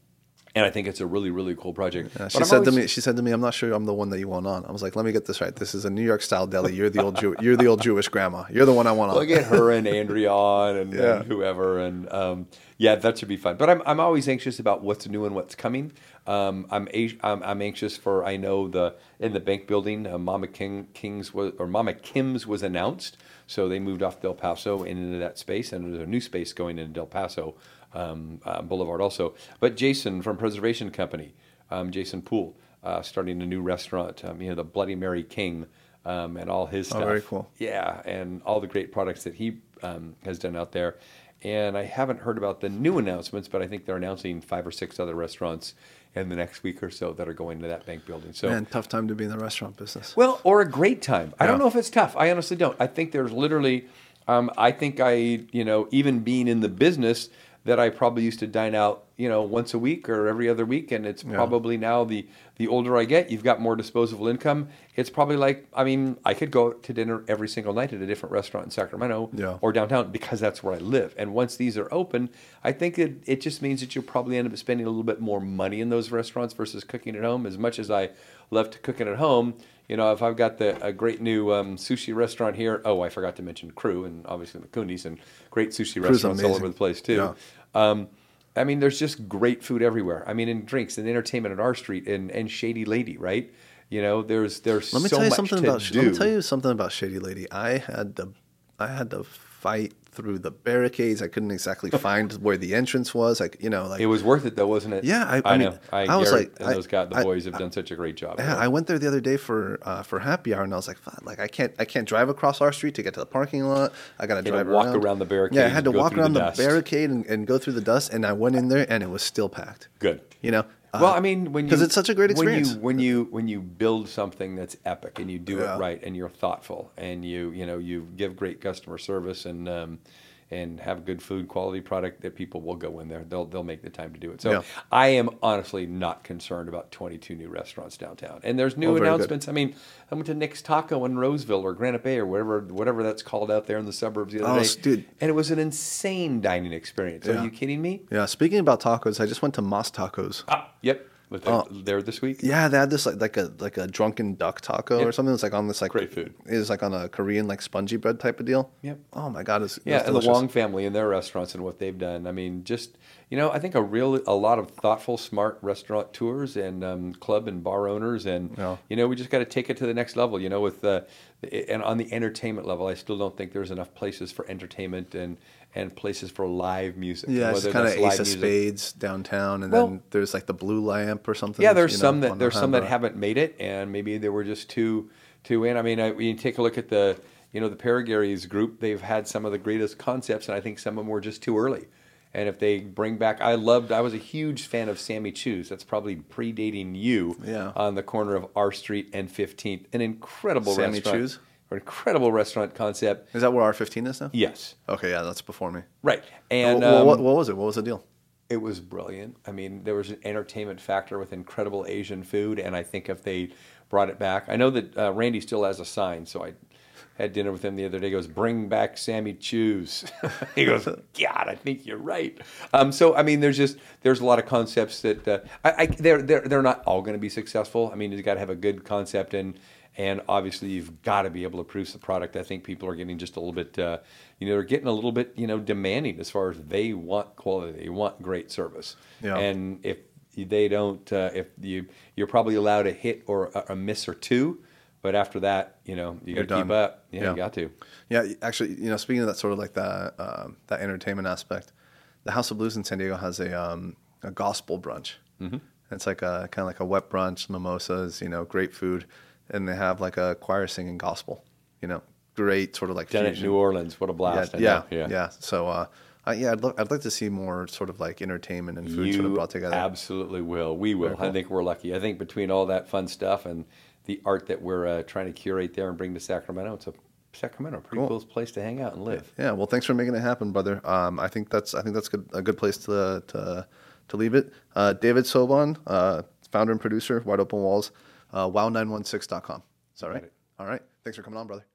And I think it's a really, really cool project.
Yeah,
But
she
I'm
said to
always-
me, she said to me, "I'm not sure I'm the one that you want on." I was like, "Let me get this right. This is a New York style deli. You're the old Jew. You're the old Jewish grandma. You're the one I want on."
We'll get her and Andrea on and,
Yeah.
and whoever, and um, yeah, that should be fun. But I'm I'm always anxious about what's new and what's coming. Um, I'm, a- I'm I'm anxious for I know the in the bank building, uh, Mama King King's was or Mama Kim's was announced, so they moved off Del Paso and into that space, and there's a new space going into Del Paso um, uh, Boulevard also. But Jason from Preservation Company, um, Jason Poole, uh, starting a new restaurant. Um, you know, the Bloody Mary King. Um, and all his stuff.
Oh, very cool.
Yeah, and all the great products that he um, has done out there. And I haven't heard about the new announcements, but I think they're announcing five or six other restaurants in the next week or so that are going to that bank building. So,
Man, tough time to be in the restaurant business.
well, or a great time. I don't
Yeah.
know if it's tough. I honestly don't. I think there's literally, um, I think I, you know, even being in the business, that I probably used to dine out, you know, once a week or every other week, and it's
Yeah.
probably now the the older I get, you've got more disposable income. It's probably like, I mean, I could go to dinner every single night at a different restaurant in Sacramento
Yeah.
or downtown because that's where I live. And once these are open, I think it it just means that you'll probably end up spending a little bit more money in those restaurants versus cooking at home. As much as I love to cooking at home, you know, if I've got the a great new um, sushi restaurant here, oh, I forgot to mention Crew and obviously McCooney's and great sushi
Crew's
restaurants all
amazing.
over the place too.
Yeah.
Um, I mean, there's just great food everywhere. I mean, and drinks and entertainment at our street and, and Shady Lady, right? You know, there's there's
Let me
so
tell you
much
something
to
about.
do.
Let me tell you something about Shady Lady. I had to, I had to fight through the barricades. I couldn't exactly find where the entrance was. Like you know, like
It was worth it though, wasn't it?
Yeah, I-
I,
I
know.
mean,
I,
I was
Garrett
like,
and
I-
those guys, the
I-
boys have done such a great job.
Yeah, I went there the other day for uh, for happy hour, and I was like, "Fuck, like I can't, I can't drive across our street to get to the parking lot. I gotta
to
drive
walk
around.
around the barricade
Yeah, I had to
and go
walk
through
around
the
the,
dust.
barricade and, and go through the dust, and I went in there, and it was still packed.
Good.
You know.
Well, I mean, when you
'cause it's such a great
when
experience.
you when you when you build something that's epic and you do
Yeah.
it right and you're thoughtful and you you know you give great customer service and um, and have good food quality product that people will go in there. They'll they'll make the time to do it. So
Yeah.
I am honestly not concerned about twenty-two new restaurants downtown. And there's new
Oh, very good.
announcements. I mean, I went to Nick's Taco in Roseville or Granite Bay or whatever whatever that's called out there in the suburbs the other
Oh,
day.
s- dude.
And it was an insane dining experience.
Yeah.
Are you kidding me?
Yeah. Speaking about tacos, I just went to Moss Tacos.
Ah, yep. Was there, there this week?
Yeah, they had this like like a like a drunken duck taco
Yep.
or something. It's like on this like
Great food.
It was like on a Korean like spongy bread type of deal.
Yep.
Oh my god, it's
Yeah, and the Wong family and their restaurants and what they've done. I mean, just you know, I think a real a lot of thoughtful, smart restaurant tours and um, club and bar owners, and
Yeah.
you know, we just got to take it to the next level. You know, with uh, and on the entertainment level, I still don't think there's enough places for entertainment and and places for live music.
Yeah, it's
whether
kind of
that's live
Ace of
music-
Spades downtown, and
Well-
then there's like the Blue Lamp or something.
Yeah, there's
you know,
some that
on
there's some that
Alhambra.
haven't made it, and maybe they were just too too in. I mean, I, you take a look at the you know the Paragary's group; they've had some of the greatest concepts, and I think some of them were just too early. And if they bring back, I loved. I was a huge fan of Sammy Chu's. That's probably predating you.
Yeah.
On the corner of R Street and fifteenth, an incredible
Sammy
restaurant.
Chu's?
An incredible restaurant concept.
Is that where R fifteen is now?
Yes.
Okay, yeah, that's before me.
Right. And
Well,
um,
what, what was it? What was the deal?
it was brilliant. I mean, there was an entertainment factor with incredible Asian food, and I think if they brought it back, I know that uh, Randy still has a sign, so I had dinner with him the other day. He goes, "Bring back Sammy Chu's." He goes, "God, I think you're right." Um, so I mean, there's just there's a lot of concepts that uh, I, I they're they're they're not all going to be successful. I mean, you've got to have a good concept and. And obviously, you've got to be able to produce the product. I think people are getting just a little bit, uh, you know, they're getting a little bit, you know, demanding as far as they want quality, they want great service.
Yeah.
And if they don't, uh, if you, you're probably allowed a hit or a, a miss or two, but after that, you know, you got
You're
to keep
done.
up. Yeah,
Yeah.
you got to.
Yeah, actually, you know, speaking of that sort of like that um, that entertainment aspect, the House of Blues in San Diego has a um, a gospel brunch. Mm-hmm. It's like a kind of like a wet brunch, mimosas, you know, great food, and they have like a choir singing gospel. You know, great sort of like
Done it in
fusion.
New Orleans. What a blast. I
Yeah,
know.
yeah, yeah. So, uh, I, yeah, I'd, lo- I'd like to see more sort of like entertainment and food
You
sort of brought together.
absolutely will. We will.
Very cool.
I think we're lucky. I think between all that fun stuff and the art that we're uh, trying to curate there and bring to Sacramento, it's a Sacramento, a pretty
Cool.
cool place to hang out and live.
Yeah, well, thanks for making it happen, brother. Um, I think that's I think that's good, a good place to to to leave it. Uh, David Soban, uh, founder and producer, Wide Open Walls, uh, wow nine one six dot com. Is that right?
Got it.
All right. Thanks for coming on, brother.